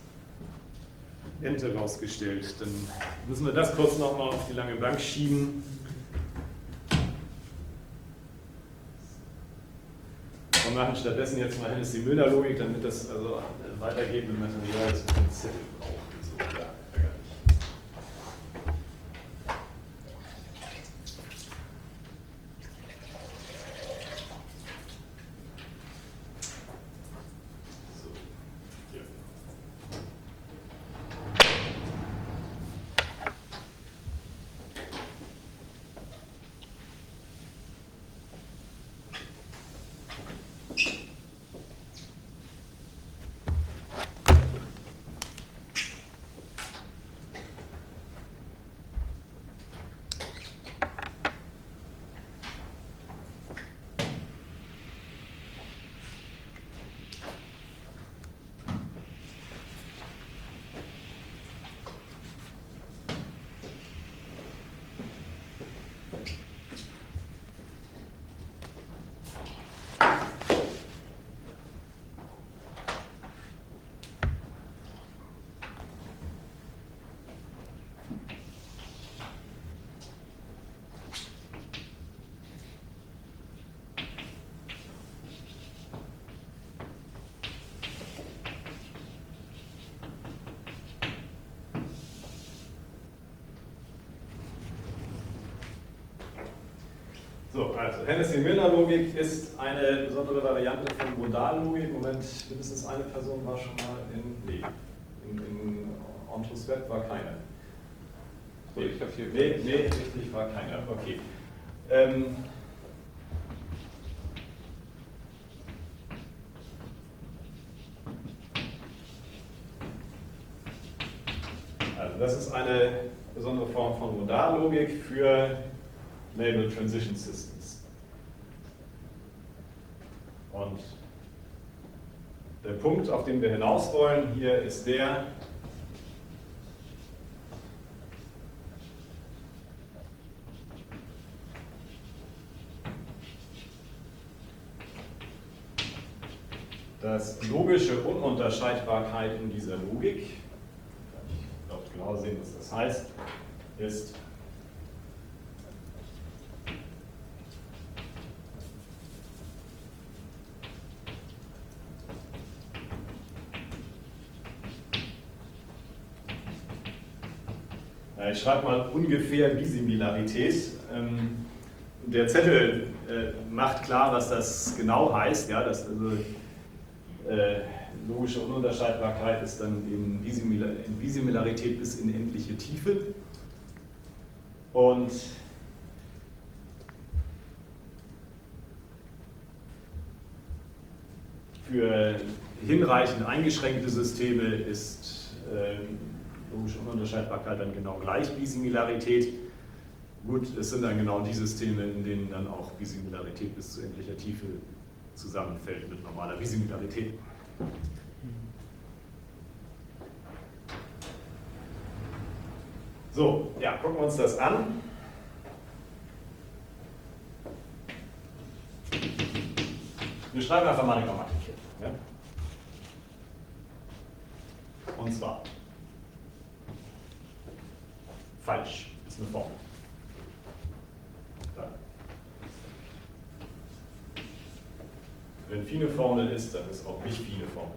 Ente rausgestellt. Dann müssen wir das kurz nochmal auf die lange Bank schieben. Und machen stattdessen jetzt mal Hennes die Müller-Logik, damit das also weitergehende Material das ein Zettel braucht. So, ja, ärgerlich. So, also Hennessy-Milner-Logik ist eine besondere Variante von Modallogik. Moment, mindestens eine Person war schon mal in, nee, in, in Ontos Web war keine. So, ich habe hier. Nee, nee, richtig war keiner. Okay. Ähm, also das ist eine besondere Form von Modallogik für Label Transition Systems. Und der Punkt, auf den wir hinaus wollen, hier ist der, dass logische Ununterscheidbarkeit in dieser Logik, ich glaube genau sehen, was das heißt, ist ich schreibe mal ungefähr Bisimilarität. Der Zettel macht klar, was das genau heißt. Ja, das also, äh, logische Ununterscheidbarkeit ist dann in Bisimilarität bis in endliche Tiefe. Und für hinreichend eingeschränkte Systeme ist äh, logische Ununterscheidbarkeit dann genau gleich Bisimilarität. Gut, es sind dann genau die Systeme, in denen dann auch Bisimilarität bis zu endlicher Tiefe zusammenfällt mit normaler Bisimilarität. So, ja, gucken wir uns das an. Wir schreiben einfach mal eine Grammatik hier. Ja? Und zwar falsch ist eine Formel. Da. Wenn Phi eine Formel ist, dann ist auch nicht Phi eine Formel.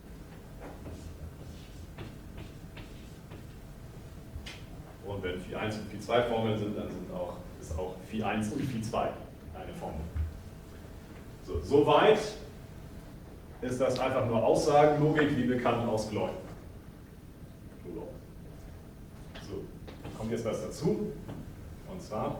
Und wenn Phi eins und Phi zwei Formeln sind, dann sind auch, ist auch Phi eins und Phi zwei eine Formel. So, soweit ist das einfach nur Aussagenlogik, wie bekannt aus Gloy. So, kommt jetzt was dazu, und zwar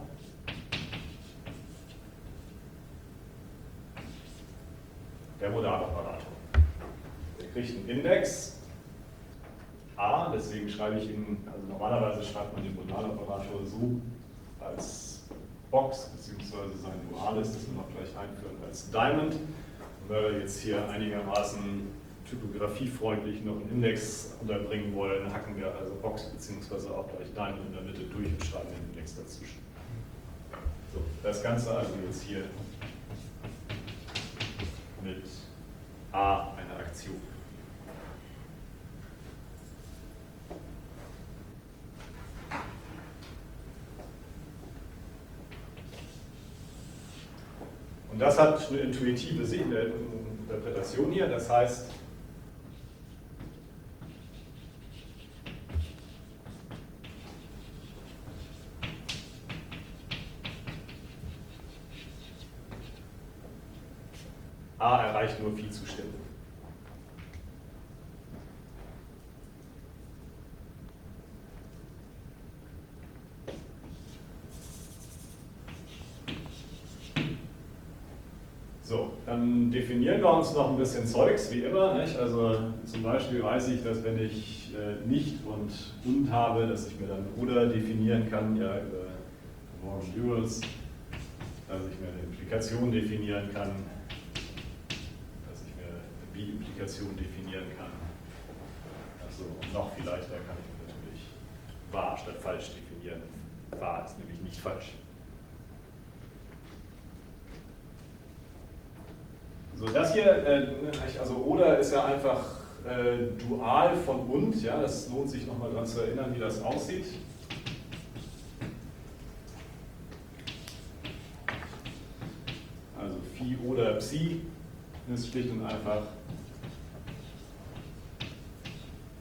der Modaloperator. Der kriegt einen Index A, deswegen schreibe ich ihn, also normalerweise schreibt man den Modaloperator so als Box, beziehungsweise sein Duales, das wir noch gleich einführen, als Diamond. Und weil wir jetzt hier einigermaßen typografiefreundlich noch einen Index unterbringen wollen, hacken wir also Box beziehungsweise auch gleich Diamond in der Mitte durch und schreiben den Index dazwischen. So, das Ganze also jetzt hier mit A einer Aktion. Und das hat eine intuitive Interpretation hier, das heißt, A erreicht nur Phi-Zustände. So, dann definieren wir uns noch ein bisschen Zeugs, wie immer. Nicht? Also zum Beispiel weiß ich, dass wenn ich äh, nicht und und habe, dass ich mir dann oder definieren kann, ja, über Morgan Duals, dass ich mir eine Implikation definieren kann, dass ich mir eine Bi-Implikation definieren kann. Also und noch viel leichter kann ich mir natürlich wahr statt falsch definieren. Wahr ist nämlich nicht falsch. So, das hier, äh, also oder ist ja einfach äh, dual von und, ja, das lohnt sich nochmal daran zu erinnern, wie das aussieht. Also Phi oder Psi ist schlicht und einfach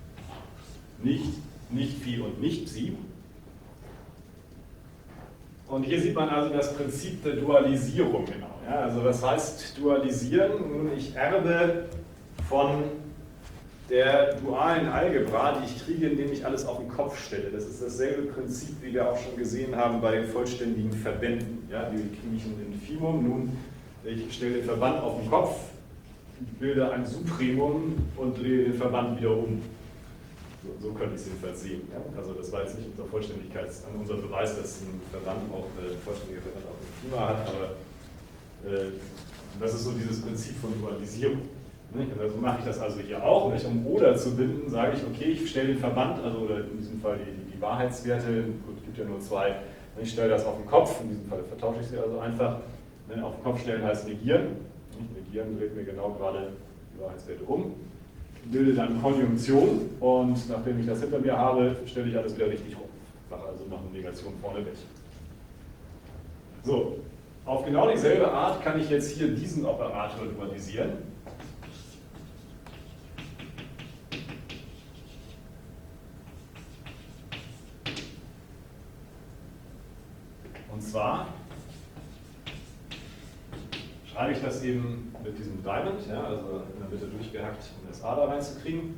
nicht, nicht Phi und nicht Psi. und hier sieht man also das Prinzip der Dualisierung genau. Ja, also was heißt dualisieren? Nun, ich erbe von der dualen Algebra, die ich kriege, indem ich alles auf den Kopf stelle. Das ist dasselbe Prinzip, wie wir auch schon gesehen haben bei den vollständigen Verbänden. Ja, wie kriege ich ein Infimum? Nun, ich stelle den Verband auf den Kopf, bilde ein Supremum und drehe den Verband wieder um. So, so könnte ich es jedenfalls sehen. Ja? Also das war jetzt nicht unser Vollständigkeits, unser Beweis, dass ein Verband auch ein vollständiger Verband auch ein Klima hat, aber äh, das ist so dieses Prinzip von Dualisierung. Nicht? Und also mache ich das also hier auch. Nicht? Um oder zu binden, sage ich, okay, ich stelle den Verband, also oder in diesem Fall die, die Wahrheitswerte, gut, es gibt ja nur zwei, ich stelle das auf den Kopf, in diesem Fall vertausche ich sie also einfach. Auf den Kopf stellen heißt negieren. Negieren dreht mir genau gerade die Wahrheitswerte um. Bilde dann Konjunktion und nachdem ich das hinter mir habe, stelle ich alles wieder richtig rum. Mache also noch eine Negation vorne weg. So, auf genau dieselbe Art kann ich jetzt hier diesen Operator dualisieren. Und zwar schreibe ich das eben mit diesem Diamond, ja, also in der Mitte durchgehackt, um das A da reinzukriegen.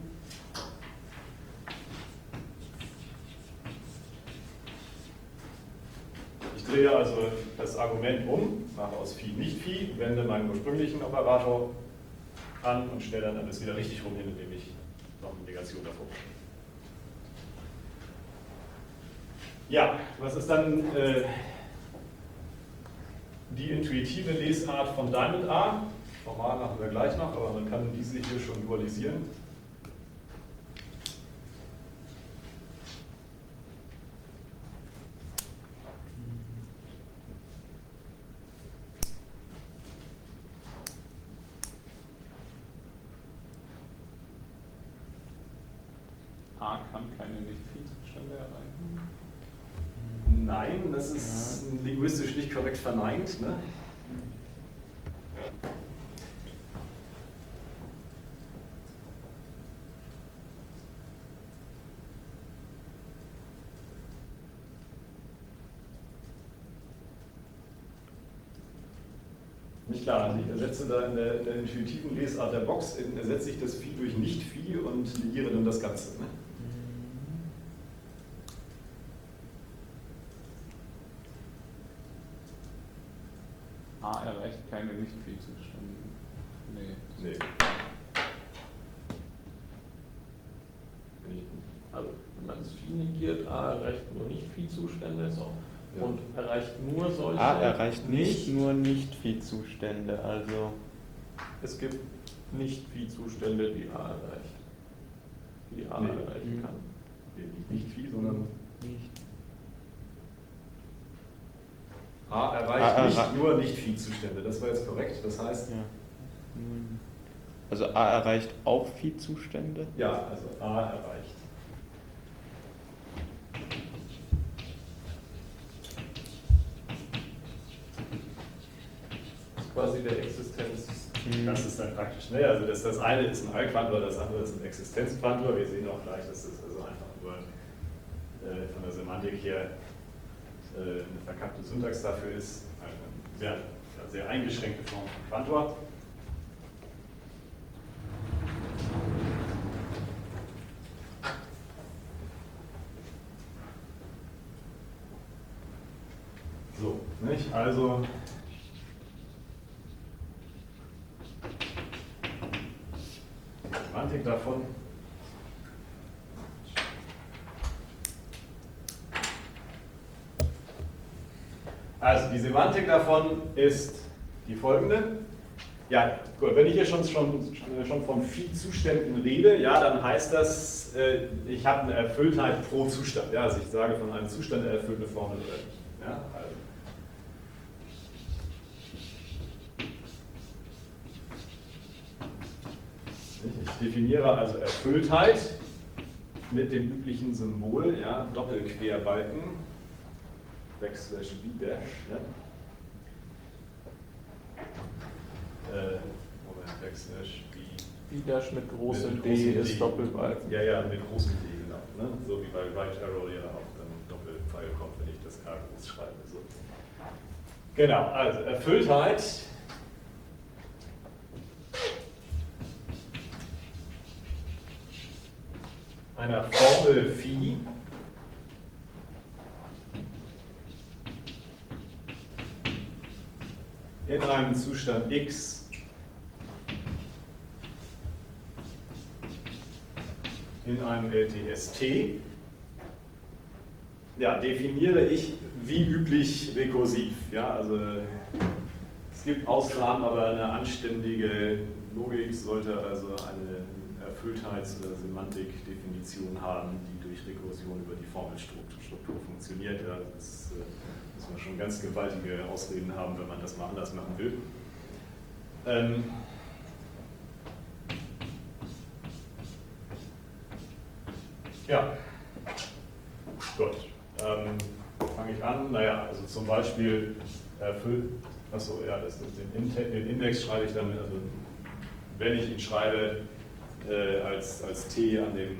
Ich drehe also das Argument um, mache aus Phi nicht Phi, wende meinen ursprünglichen Operator an und stelle dann alles wieder richtig rum hin, indem ich noch eine Negation davor mache. Ja, was ist dann äh, die intuitive Lesart von Diamond A? Formal machen wir gleich noch, aber man kann diese hier schon dualisieren. A kann keine Nicht-Phi-Zustände erreichen. Nein, das ist ja linguistisch nicht korrekt verneint. Ne? Nicht klar, also ich ersetze da in der, in der intuitiven Lesart der Box, ersetze ich das Phi durch Nicht-Phi und negiere dann das Ganze. Ne? A erreicht keine Nicht-Phi-Zustände. Nee. Nee. Also, wenn man das Phi negiert, A erreicht nur Nicht-Phi-Zustände so. Ja. Und erreicht nur solche. A erreicht nicht nur Nicht-Phi-Zustände, also. Es gibt Nicht-Phi-Zustände, die A erreicht. Die A Nee. erreichen kann. Nicht, nicht Phi, sondern Nicht. A erreicht A nicht erreicht- nur Nicht-Phi-Zustände. Das war jetzt korrekt. Das heißt, Ja. Also A erreicht auch Phi-Zustände? ja, also A erreicht. Das ist quasi der Existenz. Das ist dann praktisch. Ne? Also das, das eine ist ein Allquantor, das andere ist ein Existenzquantor. Wir sehen auch gleich, dass das also einfach nur äh, von der Semantik her äh, eine verkappte Syntax dafür ist. Eine sehr, sehr eingeschränkte Form von Quantor. So, nicht? Also die Semantik davon. Also die Semantik davon ist die folgende. Ja, gut, wenn ich hier schon, schon, schon von Phi-Zuständen rede, ja, dann heißt das, äh, ich habe eine Erfülltheit pro Zustand. Ja, also ich sage von einem Zustand, der erfüllt eine Formel oder nicht. Ja, also. Ich definiere also Erfülltheit mit dem üblichen Symbol, ja, Doppelquerbalken, backslash b dash. Ja. Äh, Moment, backslash b. B' mit großem Mit D großem ist D. Doppelbalken. Ja, ja, mit großem D, genau. Ne? So wie bei Right Arrow ja auch dann Doppelpfeil Frage kommt, wenn ich das K groß schreibe. So. Genau, also Erfülltheit. Einer Formel Phi in einem Zustand X in einem L T S T, ja, definiere ich wie üblich rekursiv. Ja, also es gibt Ausnahmen, aber eine anständige Logik sollte also eine Erfülltheits- oder Semantikdefinition haben, die durch Rekursion über die Formelstruktur funktioniert. Ja, das äh, muss man schon ganz gewaltige Ausreden haben, wenn man das mal anders machen will. Ähm, ja, gut. Ähm, fange ich an. Naja, also zum Beispiel erfüllt, achso, ja, das, den, den Index schreibe ich damit, also wenn ich ihn schreibe, Äh, als, als T an dem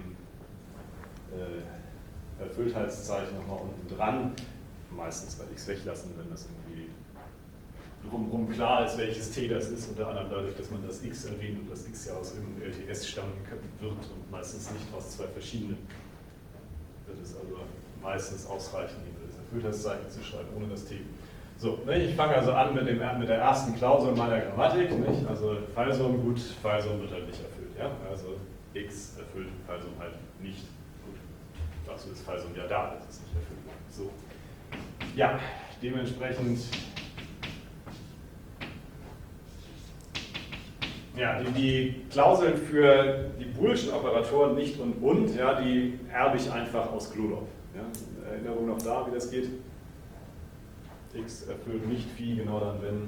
äh, Erfülltheitszeichen nochmal unten dran. Meistens werde ich es weglassen, wenn das irgendwie drumherum klar ist, welches T das ist, unter anderem dadurch, dass man das X erwähnt und das X ja aus irgendeinem L T S stammen wird und meistens nicht aus zwei verschiedenen. Das ist also meistens ausreichend, das Erfülltheitszeichen zu schreiben, ohne das T. So, ich fange also an mit, dem, mit der ersten Klausel meiner Grammatik. Nicht? Also Fallsum, gut, Fallsum wird halt nicht erfüllt. Ja? Also X erfüllt Fallsum halt nicht. Gut, dazu ist Fallsum ja da, das ist nicht erfüllt. So. Ja, dementsprechend ja, die, die Klauseln für die boolschen Operatoren nicht und und, ja, die erbe ich einfach aus Klodov. Ja? Erinnerung noch da, wie das geht? X erfüllt nicht Phi, genau dann, wenn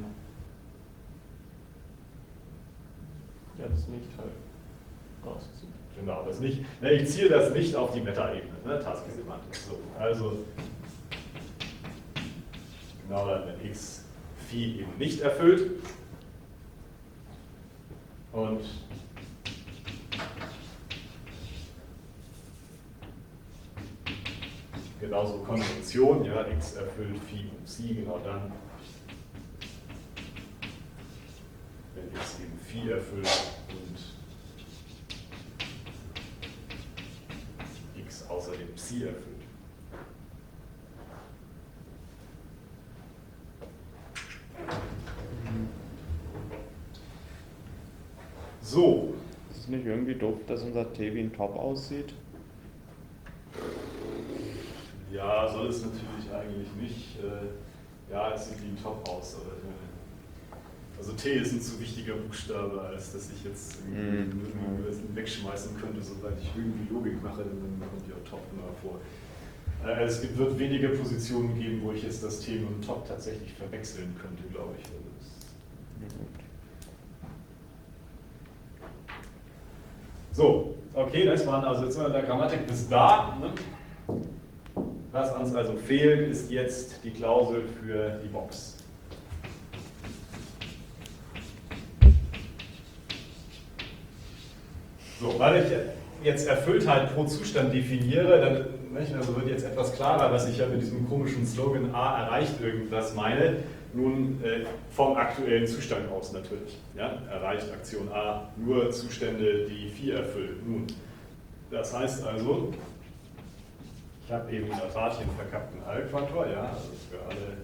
ja, das nicht halt rausziehen. Genau, das nicht. Ne, ich ziehe das nicht auf die Meta-Ebene, ne, Task-Semantik. So, also genau dann, wenn X Phi eben nicht erfüllt. Und genauso Konvention, ja, X erfüllt Phi und Psi, genau dann, wenn X eben Phi erfüllt und X außerdem Psi erfüllt. So. Ist es nicht irgendwie doof, dass unser T wie ein Top aussieht? Ja, soll es natürlich eigentlich nicht. Ja, es sieht wie ein Top aus, aber also T ist ein zu wichtiger Buchstabe, als dass ich jetzt irgendwie mm. wegschmeißen könnte, sobald ich irgendwie Logik mache, dann kommt ja Top immer vor. Es wird wenige Positionen geben, wo ich jetzt das T mit dem Top tatsächlich verwechseln könnte, glaube ich. So, okay, das waren also jetzt sind wir in der Grammatik bis da. Ne? Was uns also fehlt, ist jetzt die Klausel für die Box. So, weil ich jetzt Erfülltheit pro Zustand definiere, dann nicht, also wird jetzt etwas klarer, was ich ja mit diesem komischen Slogan A erreicht irgendwas meine. Nun äh, vom aktuellen Zustand aus natürlich. Ja? Erreicht Aktion A nur Zustände, die Phi erfüllen. Nun, das heißt also, ich habe eben in der Tat hier einen verkappten Allquantor, ja, also für alle,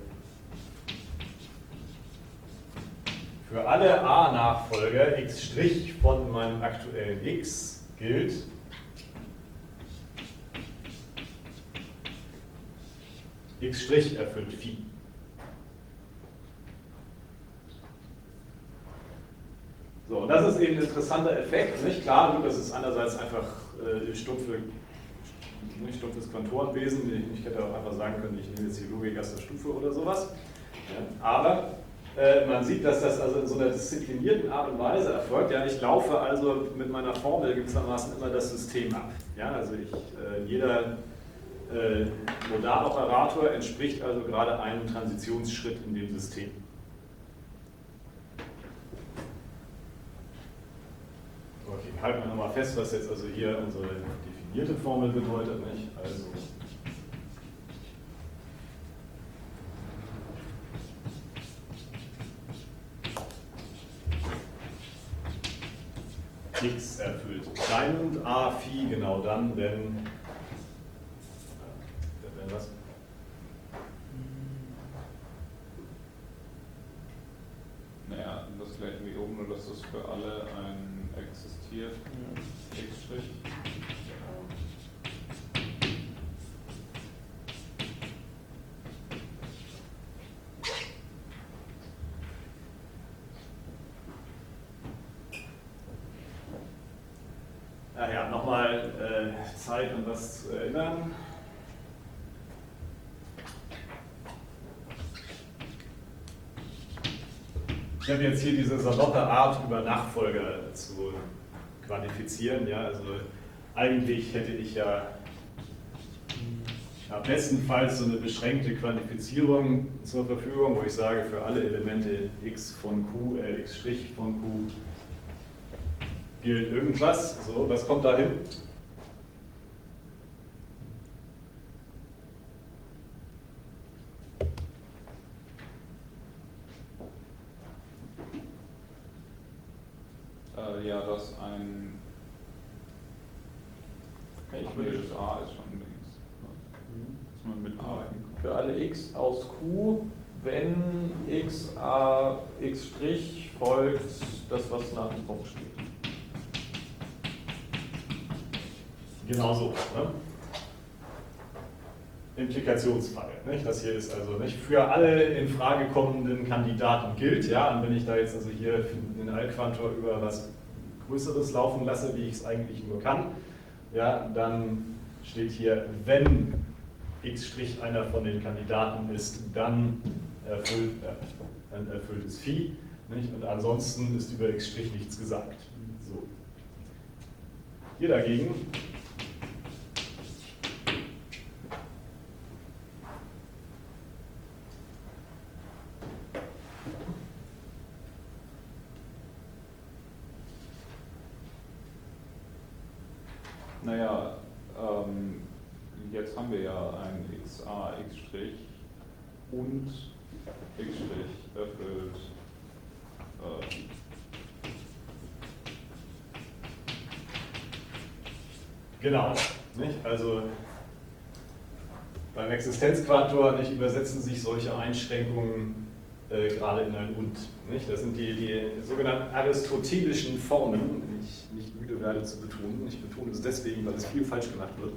für alle A-Nachfolger x' von meinem aktuellen x gilt x' erfüllt Phi. So, und das ist eben ein interessanter Effekt, nicht? Klar, das ist einerseits einfach äh, stumpfe Nicht stumpfes Quantorenwesen, ich hätte auch einfach sagen können, ich nehme jetzt die Logik erster Stufe oder sowas. Ja, aber äh, man sieht, dass das also in so einer disziplinierten Art und Weise erfolgt. Ja, ich laufe also mit meiner Formel gewissermaßen immer das System ab. Ja, also ich, äh, jeder äh, Modaloperator entspricht also gerade einem Transitionsschritt in dem System. Okay, halten wir nochmal fest, was jetzt also hier unsere definierte Formel bedeutet, nicht? Also nichts erfüllt. Diamond A Phi genau dann, wenn, wenn was? Naja, das gleiche wie oben, nur dass das für alle ein existiert. X'. Ach ja, nochmal äh, Zeit, um was zu erinnern. Ich habe jetzt hier diese saloppe Art, über Nachfolger zu quantifizieren. Ja, also eigentlich hätte ich ja, ja bestenfalls so eine beschränkte Quantifizierung zur Verfügung, wo ich sage, für alle Elemente x von q, äh, x' von q gilt irgendwas. So, was kommt da hin? Äh, ja, dass ein Ich würde magnetisches A ist schon links. Dass man mit arbeiten kann. für alle x aus q, wenn x a x' folgt das, was nach dem Punkt steht. Genau so. Ne? Implikationsfall. Nicht? Das hier ist also nicht für alle in Frage kommenden Kandidaten gilt. Ja? Und wenn ich da jetzt also hier den Allquantor über was Größeres laufen lasse, wie ich es eigentlich nur kann, ja, dann steht hier, wenn x' einer von den Kandidaten ist, dann erfüllt, äh, dann erfüllt es Phi. Nicht? Und ansonsten ist über x' nichts gesagt. So. Hier dagegen Naja, ähm, jetzt haben wir ja ein xa, x' und x' erfüllt äh, genau. Nicht? Also beim Existenzquantor nicht, übersetzen sich solche Einschränkungen äh, gerade in ein Und. Nicht? Das sind die, die sogenannten aristotelischen Formen, die ich nicht müde werde zu betonen. Ich betone es deswegen, weil es viel falsch gemacht wird.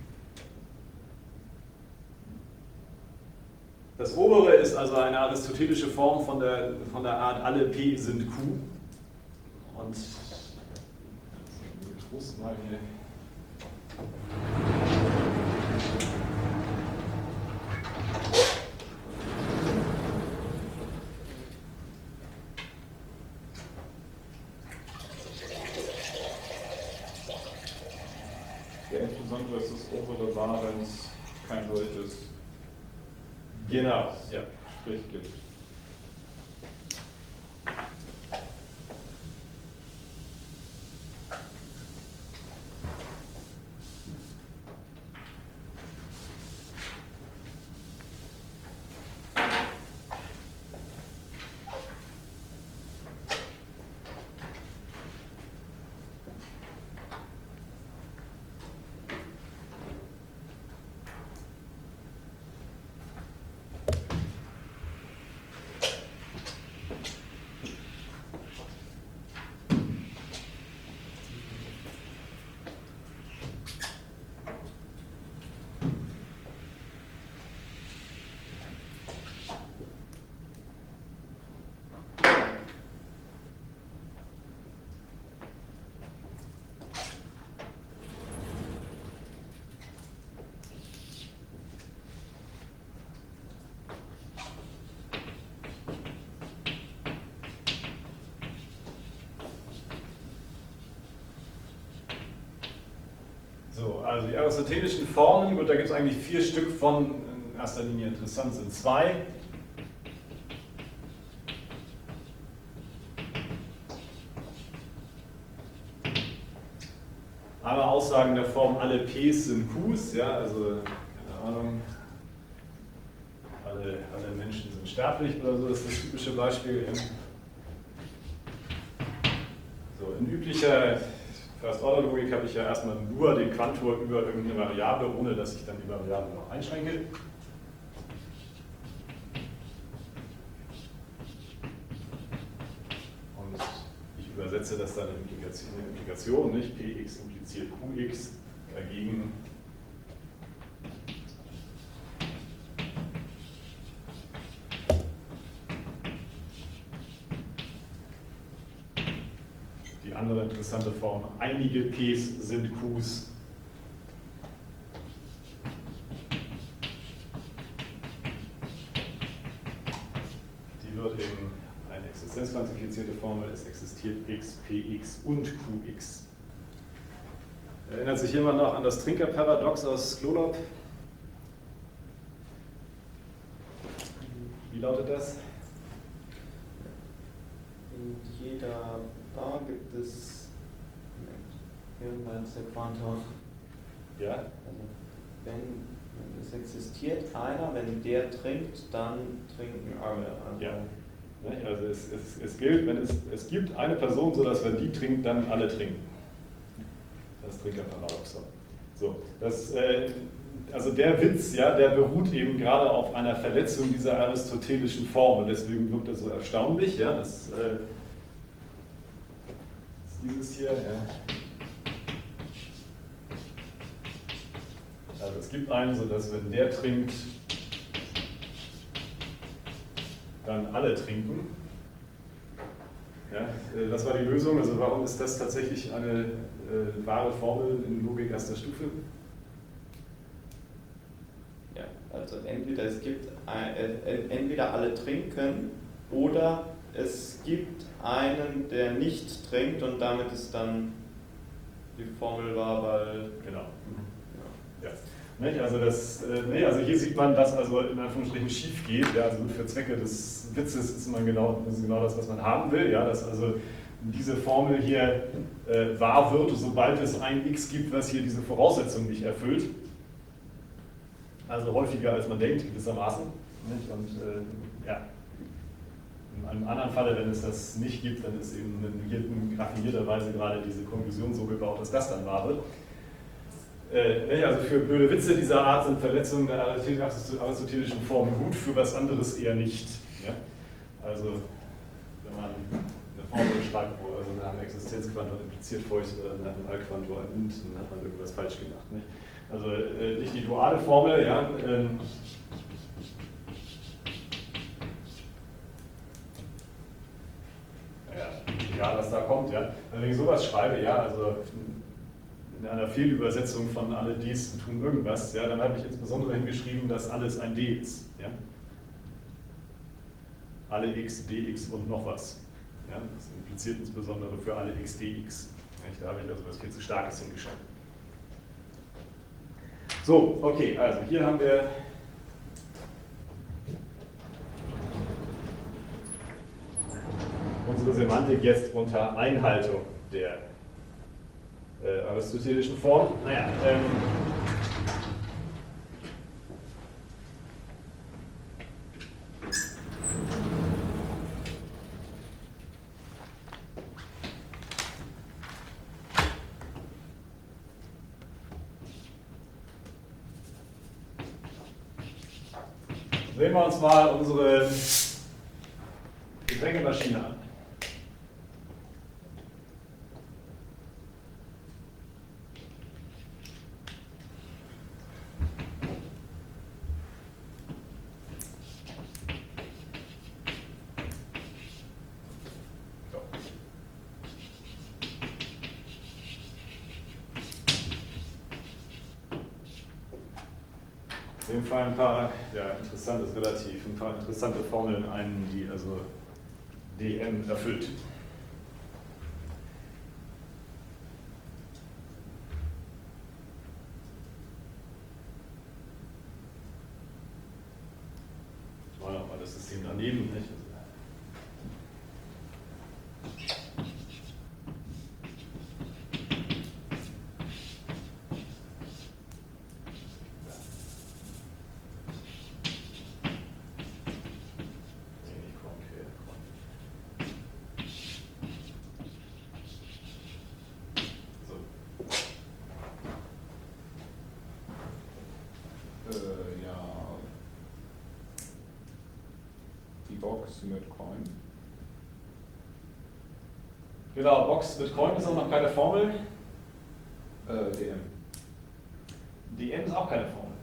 Das obere ist also eine aristotelische Form von der, von der Art, alle P sind Q. Und Trost mal hier. Ja, insbesondere ist das obere wahr, wenn es kein solches Genau, ja. Strich gibt. So, also die aristotelischen Formen, gut, da gibt es eigentlich vier Stück von, in erster Linie interessant sind zwei. Einmal Aussagen der Form, alle P's sind Q's, ja, also, keine Ahnung, alle, alle Menschen sind sterblich oder so, das ist das typische Beispiel. Im, so, in üblicher First-Order-Logik habe ich ja erstmal nur den Quantor über irgendeine Variable, ohne dass ich dann die Variable noch einschränke. Und ich übersetze das dann in Implikation, in Implikation nicht? Px impliziert Qx, dagegen die andere interessante Form, einige Ps sind Qs. Die wird eben eine existenzquantifizierte Formel, es existiert x, px und qx. Erinnert sich jemand noch an das Trinkerparadox aus Klolop? Wie lautet das? In jeder Bar gibt es irgendwann der Quantor. Ja? Also wenn, wenn es existiert einer, wenn der trinkt, dann trinken alle. Also Ja. Also es, es, es gilt, wenn es, es gibt eine Person, sodass wenn die trinkt, dann alle trinken. Das Trinkerparadoxon. So, das, äh, also der Witz, ja, der beruht eben gerade auf einer Verletzung dieser aristotelischen Form und deswegen wirkt er so erstaunlich. Ja, das, äh, das ist dieses hier. Ja. Also es gibt einen, sodass wenn der trinkt, dann alle trinken. Ja, das war die Lösung. Also warum ist das tatsächlich eine äh, wahre Formel in Logik erster Stufe? Ja, also entweder es gibt ein, äh, entweder alle trinken oder es gibt einen, der nicht trinkt und damit ist dann die Formel wahr, weil Genau. ja. Ja. Nicht? Also, das, äh, nee, also hier sieht man, dass also in Anführungsstrichen schief geht. Ja, also für Zwecke des Witzes ist man genau, das ist genau das, was man haben will. Ja, dass also diese Formel hier äh, wahr wird, sobald es ein x gibt, was hier diese Voraussetzung nicht erfüllt. Also häufiger als man denkt, gewissermaßen. Nicht? Und äh, ja, in einem anderen Falle, wenn es das nicht gibt, dann ist eben in raffinierter Weise gerade diese Konklusion so gebaut, dass das dann wahr wird. Äh, also für blöde Witze dieser Art sind Verletzungen der aristotelischen Form gut, für was anderes eher nicht. Ja? Also wenn man eine Formel schreibt, wo also nach einem Existenzquantor impliziert feucht oder nach einem Allquantor ein und, dann hat man irgendwas falsch gemacht. Nicht? Also äh, nicht die duale Formel, ja, ähm, ja, egal was da kommt, ja. Wenn ich sowas schreibe, ja, also in einer Fehlübersetzung von alle Ds tun irgendwas, ja, dann habe ich insbesondere hingeschrieben, dass alles ein D ist. Ja? Alle x, dx und noch was. Ja? Das impliziert insbesondere für alle x, dx. Da habe ich also was viel zu Starkes hingeschrieben. So, okay, also hier haben wir unsere Semantik jetzt unter Einhaltung der Äh, aristotelischen Form. Naja, ähm, sehen wir uns mal unsere Getränkemaschine an. In dem Fall ein paar, ja, interessantes relativ, ein paar interessante Formeln ein, die also D M erfüllt. Ich meine auch mal das System daneben, nicht? Box mit Coin. Genau, Box mit Coin ist auch noch keine Formel. Äh, D M. D M ist auch keine Formel.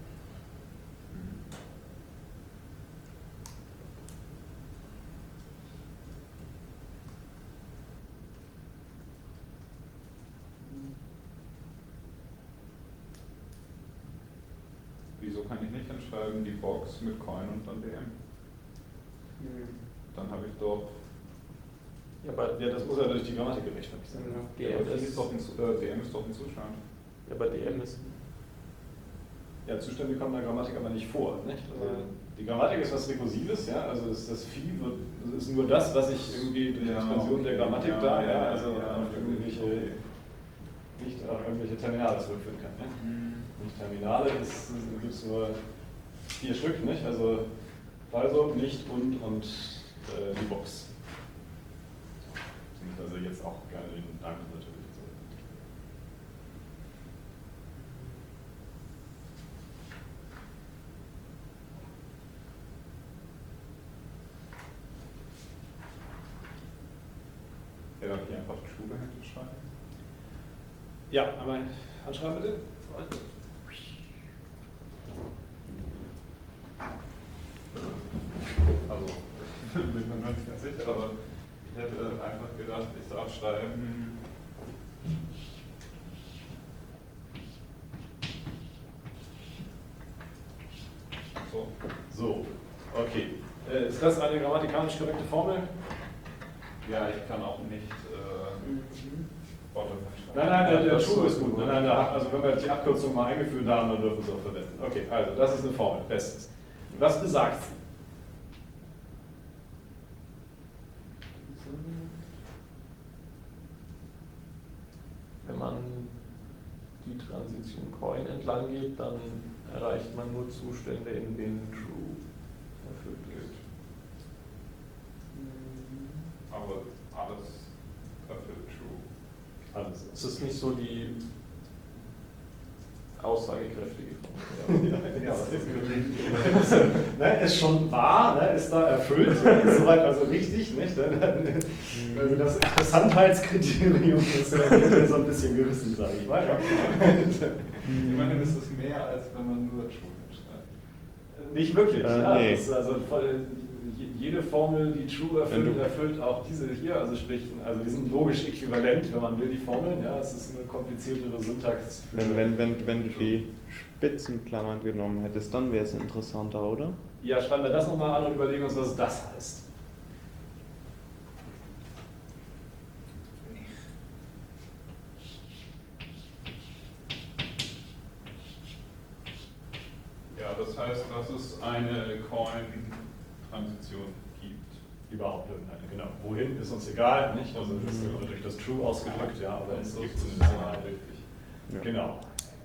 Wieso kann ich nicht entschreiben, die Box mit Coin und dann D M? Dann habe ich doch. Ja, aber, Ja, das muss ja durch die Grammatik gerechnet sein. D Ja, M aber die ist, ist doch ein, Zu- äh, D M ist doch ein Zustand. ja, aber D M ist, Ja, Zustände kommen in der Grammatik aber nicht vor. Nicht? Also die Grammatik ist was Rekursives, ja, also ist das Phi wird, das ist nur das, was ich irgendwie durch die Ja, Expansion der okay. Grammatik Ja, da, ja, ja, also ja, auf okay. irgendwelche, nicht auf irgendwelche Terminale zurückführen kann. Ne? Nicht Terminale, es gibt es nur vier Stück, nicht? Also Falsum, Licht und, und äh, die Box. Also jetzt auch gerne den Dank natürlich. Ja, darf ich einfach True dahinter schreiben? Ja, einmal anschreiben bitte. Also, bin mir noch nicht ganz sicher, aber ich hätte einfach gedacht, ich darf schreiben. So. So, okay. Äh, ist das eine grammatikalisch korrekte Formel? Ja, ich kann auch nicht äh, Bottom schreiben. Nein, nein, der, der Das True ist so gut. Nein, nein, da, also wenn wir die Abkürzung mal eingeführt haben, dann dürfen wir es auch verwenden. Okay, also das ist eine Formel, bestens. Was besagt sie? wenn man die Transition Coin entlang geht, dann erreicht man nur Zustände, in denen True erfüllt ist. Aber alles erfüllt True. Alles. Es ist nicht so die aussagekräftige Formel. Ja, das ist gut. Ne, ist schon wahr, ne, ist da erfüllt, ist soweit also richtig, nicht? Also das Interessantheitskriterium ist ja so ein bisschen gerissen, sage ich mal. Immerhin ist es mehr, als wenn man nur True schreibt. Nicht wirklich. Äh, ja, nee. das ist also voll, jede Formel, die True Wenn erfüllt, du- erfüllt auch diese hier, also sprich, also die sind logisch äquivalent, wenn man will, die Formeln. Ja, es ist eine kompliziertere Syntax. für- Wenn, wenn, wenn, wenn du die Spitzenklammern genommen hättest, dann wäre es interessanter, oder? Ja, schreiben wir das nochmal an und überlegen uns, was das heißt. Ja, das heißt, dass es eine Coin-Transition gibt. Überhaupt irgendeine, genau. Wohin ist uns egal, nicht? Also das ist immer durch das True ausgedrückt, ja, aber es gibt zumindest eine. Ja. Genau.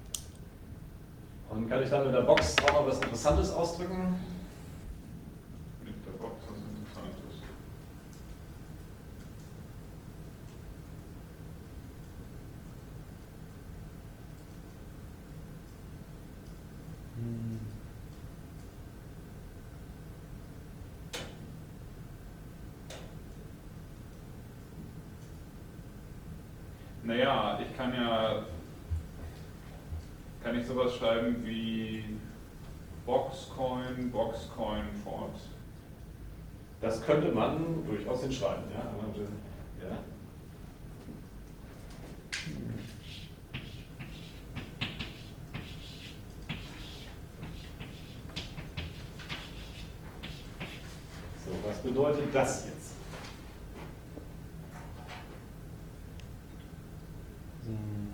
Und kann ich dann mit der Box auch noch was Interessantes ausdrücken? Mit der Box, was interessant ist. Hm. Naja, ich kann ja, kann ich sowas schreiben wie Boxcoin, Boxcoin Fort. Das könnte man durchaus hinschreiben, ja. Aber, ja. So, was bedeutet das jetzt? Hm.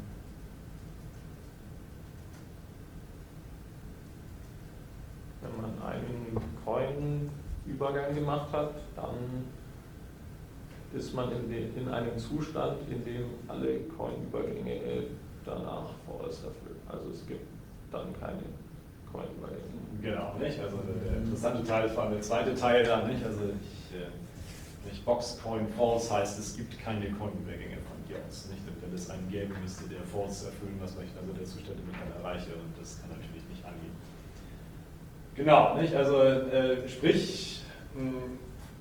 Wenn man einen Coin-Übergang gemacht hat, dann ist man in, den, in einem Zustand, in dem alle Coin-Übergänge danach False erfüllen. Also es gibt dann keine Coin-Übergänge. Genau, nicht? Also der interessante Teil ist vor allem der zweite Teil da, nicht? Also ich, äh, nicht Box Coin False heißt, es gibt keine Coin-Übergänge von hier aus. Nicht? Wenn es einen gäbe, müsste der False erfüllen, was ich also der Zustand mit dann erreiche, und das kann natürlich nicht angehen. Genau, nicht? Also äh, sprich, mh,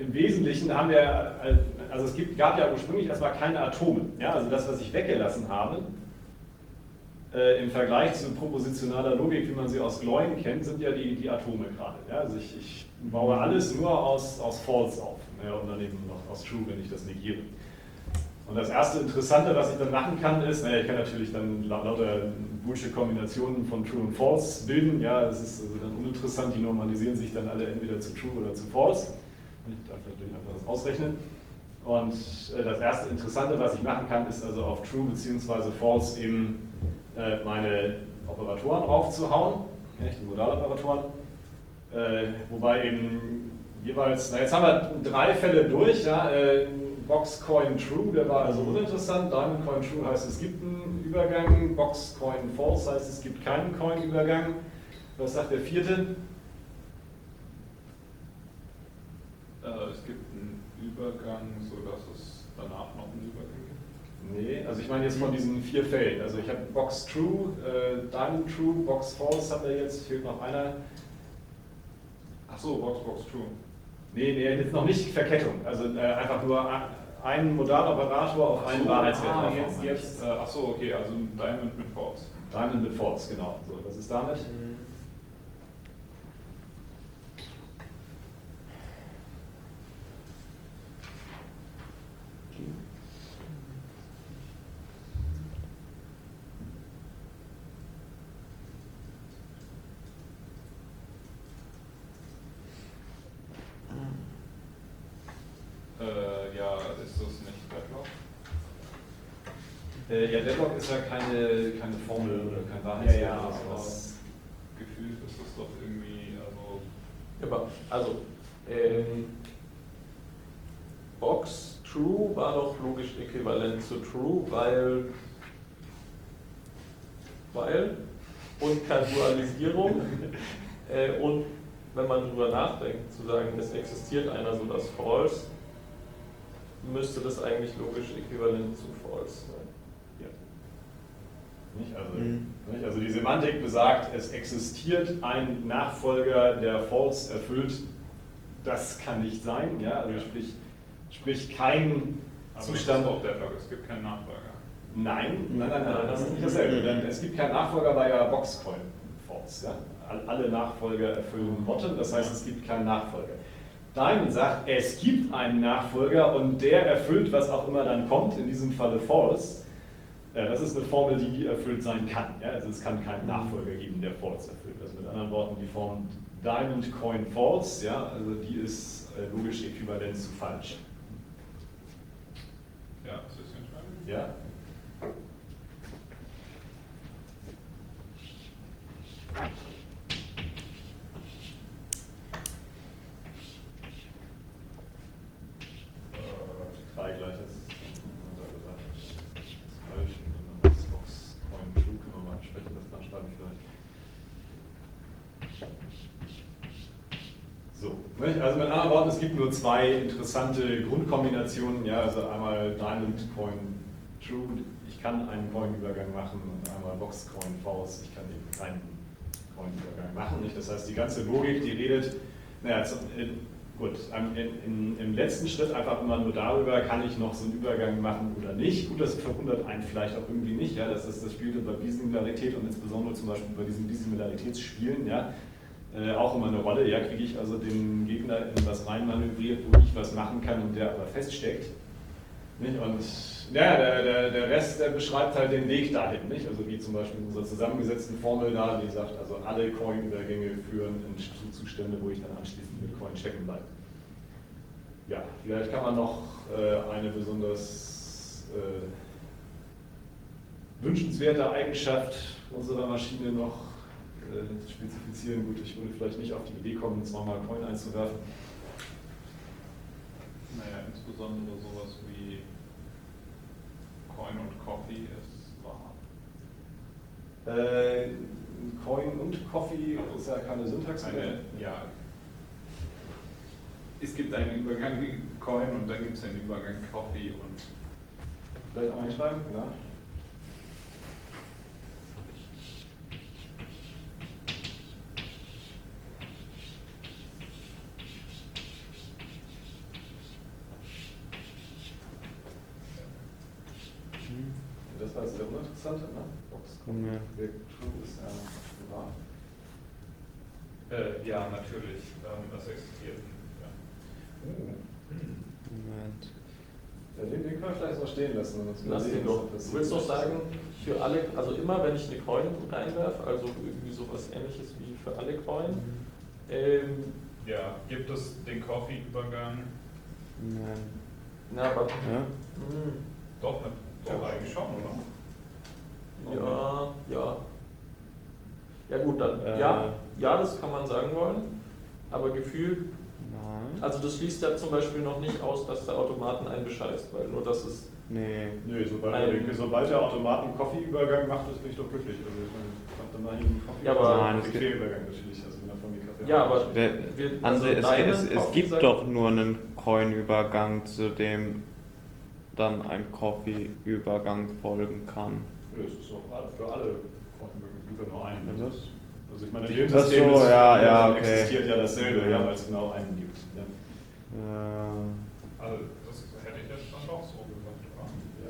im Wesentlichen haben wir, also es gibt, gab ja ursprünglich erstmal keine Atome. Ja? Also das, was ich weggelassen habe, äh, im Vergleich zu propositionaler Logik, wie man sie aus Gloin kennt, sind ja die, die Atome gerade. Ja? Also ich, ich baue alles nur aus, aus False auf, ja, und dann eben noch aus True, wenn ich das negiere. Und das erste Interessante, was ich dann machen kann, ist, naja, ich kann natürlich dann lauter Bullshit-Kombinationen von True und False bilden. Ja, das ist also dann uninteressant, die normalisieren sich dann alle entweder zu True oder zu False. Ich darf natürlich einfach das ausrechnen. Und das erste Interessante, was ich machen kann, ist also auf True bzw. False eben äh, meine Operatoren raufzuhauen, ja, die Modaloperatoren. Äh, wobei eben jeweils, na jetzt haben wir drei Fälle durch, ja, äh, Box Coin True, der war also uninteressant, Diamond Coin True heißt, es gibt einen Übergang, Box Coin False heißt, es gibt keinen Coin-Übergang. Was sagt der vierte? Äh, es gibt einen Übergang, sodass es danach noch einen Übergang gibt? Nee, also ich meine jetzt von diesen vier Fällen. Also ich habe Box True, äh, Diamond True, Box False haben wir jetzt, fehlt noch einer. Ach so, Box, Box True. Nee, nee, jetzt noch nicht Verkettung. Also äh, einfach nur ein Modaloperator auf einen so, Wahrheitswert. Ah, jetzt, jetzt, äh, ach so, okay, also Diamond mit False. Diamond mit False, genau. So, was ist damit? Äh, ja, ist das nicht Deadlock? Äh, ja, Deadlock ist ja keine, keine Formel oder kein Wahrheitswert. Ja, ja, oder aber sowas. gefühlt ist das doch irgendwie, also... Aber, also, ähm, Box True war doch logisch äquivalent zu True, weil, weil und keine Dualisierung äh, und wenn man darüber nachdenkt, zu sagen, es existiert einer, so das False, müsste das eigentlich logisch äquivalent zu False sein. Ja. Nicht? Also, Mhm. nicht? Also die Semantik besagt, es existiert ein Nachfolger, der False erfüllt. Das kann nicht sein. Ja? Also Ja. sprich, sprich kein Aber Zustand. das ist auch Deadlock, es gibt keinen Nachfolger. Nein, nein, nein, nein, das ist nicht dasselbe. Denn es gibt keinen Nachfolger bei der Boxcoin False. Ja? Alle Nachfolger erfüllen Bottom, das heißt, es gibt keinen Nachfolger. Diamond sagt, es gibt einen Nachfolger und der erfüllt, was auch immer dann kommt, in diesem Falle False. Ja, das ist eine Formel, die erfüllt sein kann. Ja? Also es kann keinen Nachfolger geben, der False erfüllt. Also mit anderen Worten, die Form Diamond Coin False, ja? Also die ist äh, logisch äquivalent zu falsch. Ja, das ist entscheidend. Ja? Drei gleich, das ist falsch. Und dann das Box Coin True können wir mal ansprechen, das dann schreibe ich vielleicht. So, nicht? Also mit anderen Worten, es gibt nur zwei interessante Grundkombinationen. Ja, also einmal Diamond Coin True, ich kann einen Coin-Übergang machen, und einmal Box Coin False, ich kann eben keinen Coin-Übergang machen. Nicht? Das heißt, die ganze Logik, die redet, naja, in, gut, in, in, im letzten Schritt einfach immer nur darüber, kann ich noch so einen Übergang machen oder nicht. Gut, das verwundert einen vielleicht auch irgendwie nicht. Ja? Das, ist, das spielt über Bisimilarität und insbesondere zum Beispiel bei diesen Bisimilaritätsspielen, ja, äh, auch immer eine Rolle. Ja, kriege ich also den Gegner in was reinmanövriert, wo ich was machen kann und der aber feststeckt. Nicht? Und ja, der, der, der Rest, der beschreibt halt den Weg dahin. Nicht? Also wie zum Beispiel in unserer zusammengesetzten Formel da, die sagt, also alle Coin-Übergänge führen in Zustände, wo ich dann anschließend mit Coin checken bleibe. Ja, vielleicht kann man noch äh, eine besonders äh, wünschenswerte Eigenschaft unserer Maschine noch äh, spezifizieren. Gut, ich würde vielleicht nicht auf die Idee kommen, zweimal Coin einzuwerfen. Naja, insbesondere sowas wie Coin und Coffee ist wahr. Äh, Coin und Coffee ist ja keine Syntax. Eine, ja. Es gibt einen Übergang Coin und dann gibt es einen Übergang Coffee und. Vielleicht auch einschreiben, ja. das war jetzt der uninteressante, ne? Boxcom. Ja. Projekt True ist ja privat. Äh, ja, natürlich. Ähm, das existiert. Ja. Uh. Hm. Moment. Ja, den, den können wir vielleicht noch stehen lassen. Wenn wir uns Lass überlegen, den doch. was Du willst doch sagen, für alle, also immer wenn ich eine Coin reinwerfe, also irgendwie sowas ähnliches wie für alle Coin, ähm, Ja, gibt es den Coffee-Übergang? Nein. na, aber, Ja? hm, Doch, ne, doch eigentlich schon, oder? ja, ja. Ja gut, dann, Äh. ja, ja, das kann man sagen wollen, aber gefühlt, Nein. also das schließt ja zum Beispiel noch nicht aus, dass der Automaten einen bescheißt, weil nur das ist, Nee. Nö, sobald, Ein- der, sobald der Automat einen Coffee-Übergang macht, das bin ich doch glücklich. Also ich meine, ich mach dann mal hier einen Coffee- Ja, aber- also Nein, einen es gibt- Kaffeeübergang natürlich, also wenn er von mir Kaffee ja, hat. aber Wer, wir, also es, deine es, es Coffee gibt sagt- doch nur einen Coin-Übergang, zu dem dann ein Coffee-Übergang folgen kann. Nö, das ist doch für alle Coffee-Übergänge, gibt ja nur einen. Also das- Also ich meine, Ach in dem so, System ist, ja, ja, okay. existiert ja dasselbe, Ja. ja, weil es genau einen gibt. Ja. Äh, Also, das hätte ich jetzt dann doch so gesagt, oder?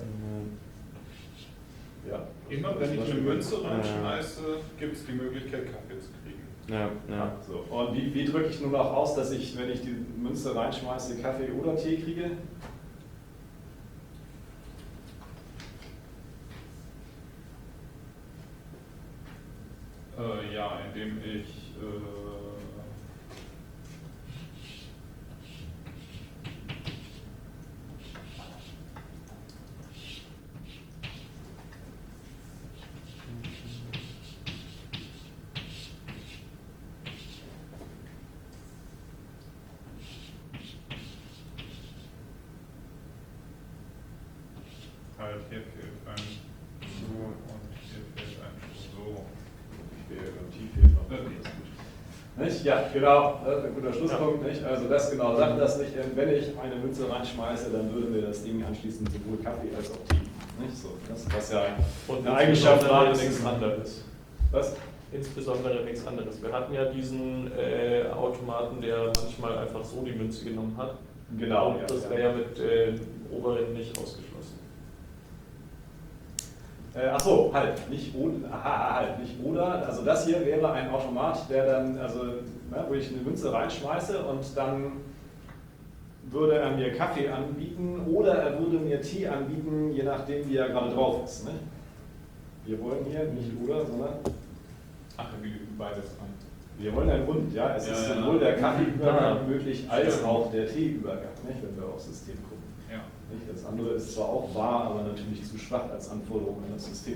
Ja. Immer wenn ich eine Münze Ja. reinschmeiße, gibt es die Möglichkeit, Kaffee zu kriegen. ja, ja. So. Und wie, wie drücke ich nun noch aus, dass ich, wenn ich die Münze reinschmeiße, Kaffee oder Tee kriege? Äh, ja, indem ich äh, halt hier fehlt ein so und hier fehlt ein so. Tee fehlt noch. Das ist gut. Nicht? Ja, genau, das ist ein guter Schlusspunkt. Nicht? Also das genau, sagt das nicht, wenn ich eine Münze reinschmeiße, dann würde mir das Ding anschließend sowohl Kaffee als auch Tee. Nicht? So, das, was ja und eine Eigenschaft war, insbesondere ist nichts anderes. Was? Insbesondere nichts anderes. Wir hatten ja diesen äh, Automaten, der manchmal einfach so die Münze genommen hat. Genau. Und ja, das ja. wäre ja mit äh, oberen nicht ausgeschlossen. Äh, ach so, halt, nicht oder, aha, halt, nicht oder. Also das hier wäre ein Automat, der dann, also ne, wo ich eine Münze reinschmeiße und dann würde er mir Kaffee anbieten oder er würde mir Tee anbieten, je nachdem wie er gerade drauf ist. Ne? Wir wollen hier nicht oder, sondern Ach, wir üben beides an. wir wollen ein und, ja. Es Ja, ist ja. sowohl der Kaffeeübergang Ah, möglich als stimmt. auch der Teeübergang, nicht, wenn wir aufs System gucken. Ja. Nicht? Das andere ist zwar auch wahr, aber natürlich zu schwach als Anforderung an das System.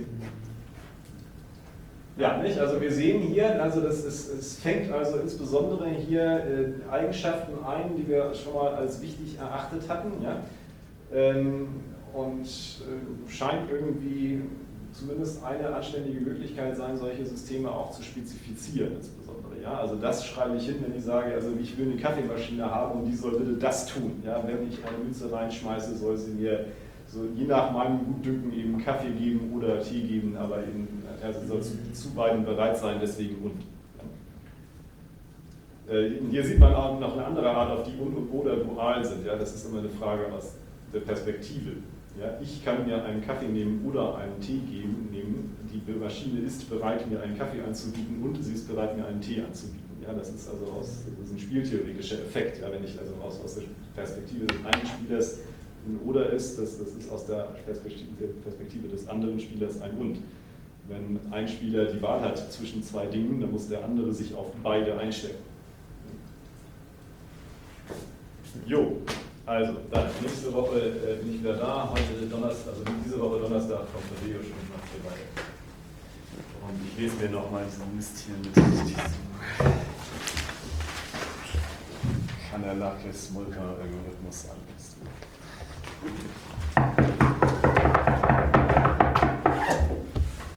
Ja, nicht? Also wir sehen hier, also das ist, es fängt also insbesondere hier äh, Eigenschaften ein, die wir schon mal als wichtig erachtet hatten, ja? ähm, und äh, scheint irgendwie zumindest eine anständige Möglichkeit sein, solche Systeme auch zu spezifizieren insbesondere. Ja? Also das schreibe ich hin, wenn ich sage, also ich will eine Kaffeemaschine haben und die soll bitte das tun. Ja? Wenn ich eine Münze reinschmeiße, soll sie mir so je nach meinem Gutdünken eben Kaffee geben oder Tee geben, aber eben also soll zu, zu beiden bereit sein, deswegen und. Äh, hier sieht man auch noch eine andere Art, auf die und und oder dual sind. Ja? Das ist immer eine Frage aus der Perspektive. Ja? Ich kann mir einen Kaffee nehmen oder einen Tee geben, nehmen. Die Maschine ist bereit, mir einen Kaffee anzubieten und sie ist bereit, mir einen Tee anzubieten. Ja? Das ist also aus, das ist ein spieltheoretischer Effekt. Ja? Wenn ich also aus, aus der Perspektive des einen Spielers ein Oder ist, das, das ist aus der Perspektive, der Perspektive des anderen Spielers ein Und. Wenn ein Spieler die Wahl hat zwischen zwei Dingen, dann muss der andere sich auf beide einstellen. Jo, also dann nächste Woche äh, bin ich wieder da. Heute Donnerstag, also diese Woche Donnerstag kommt der Video schon nach vorbei. Und ich lese mir nochmal diesen Mist hier mit diesem Kanalakis Mulka Algorithmus an.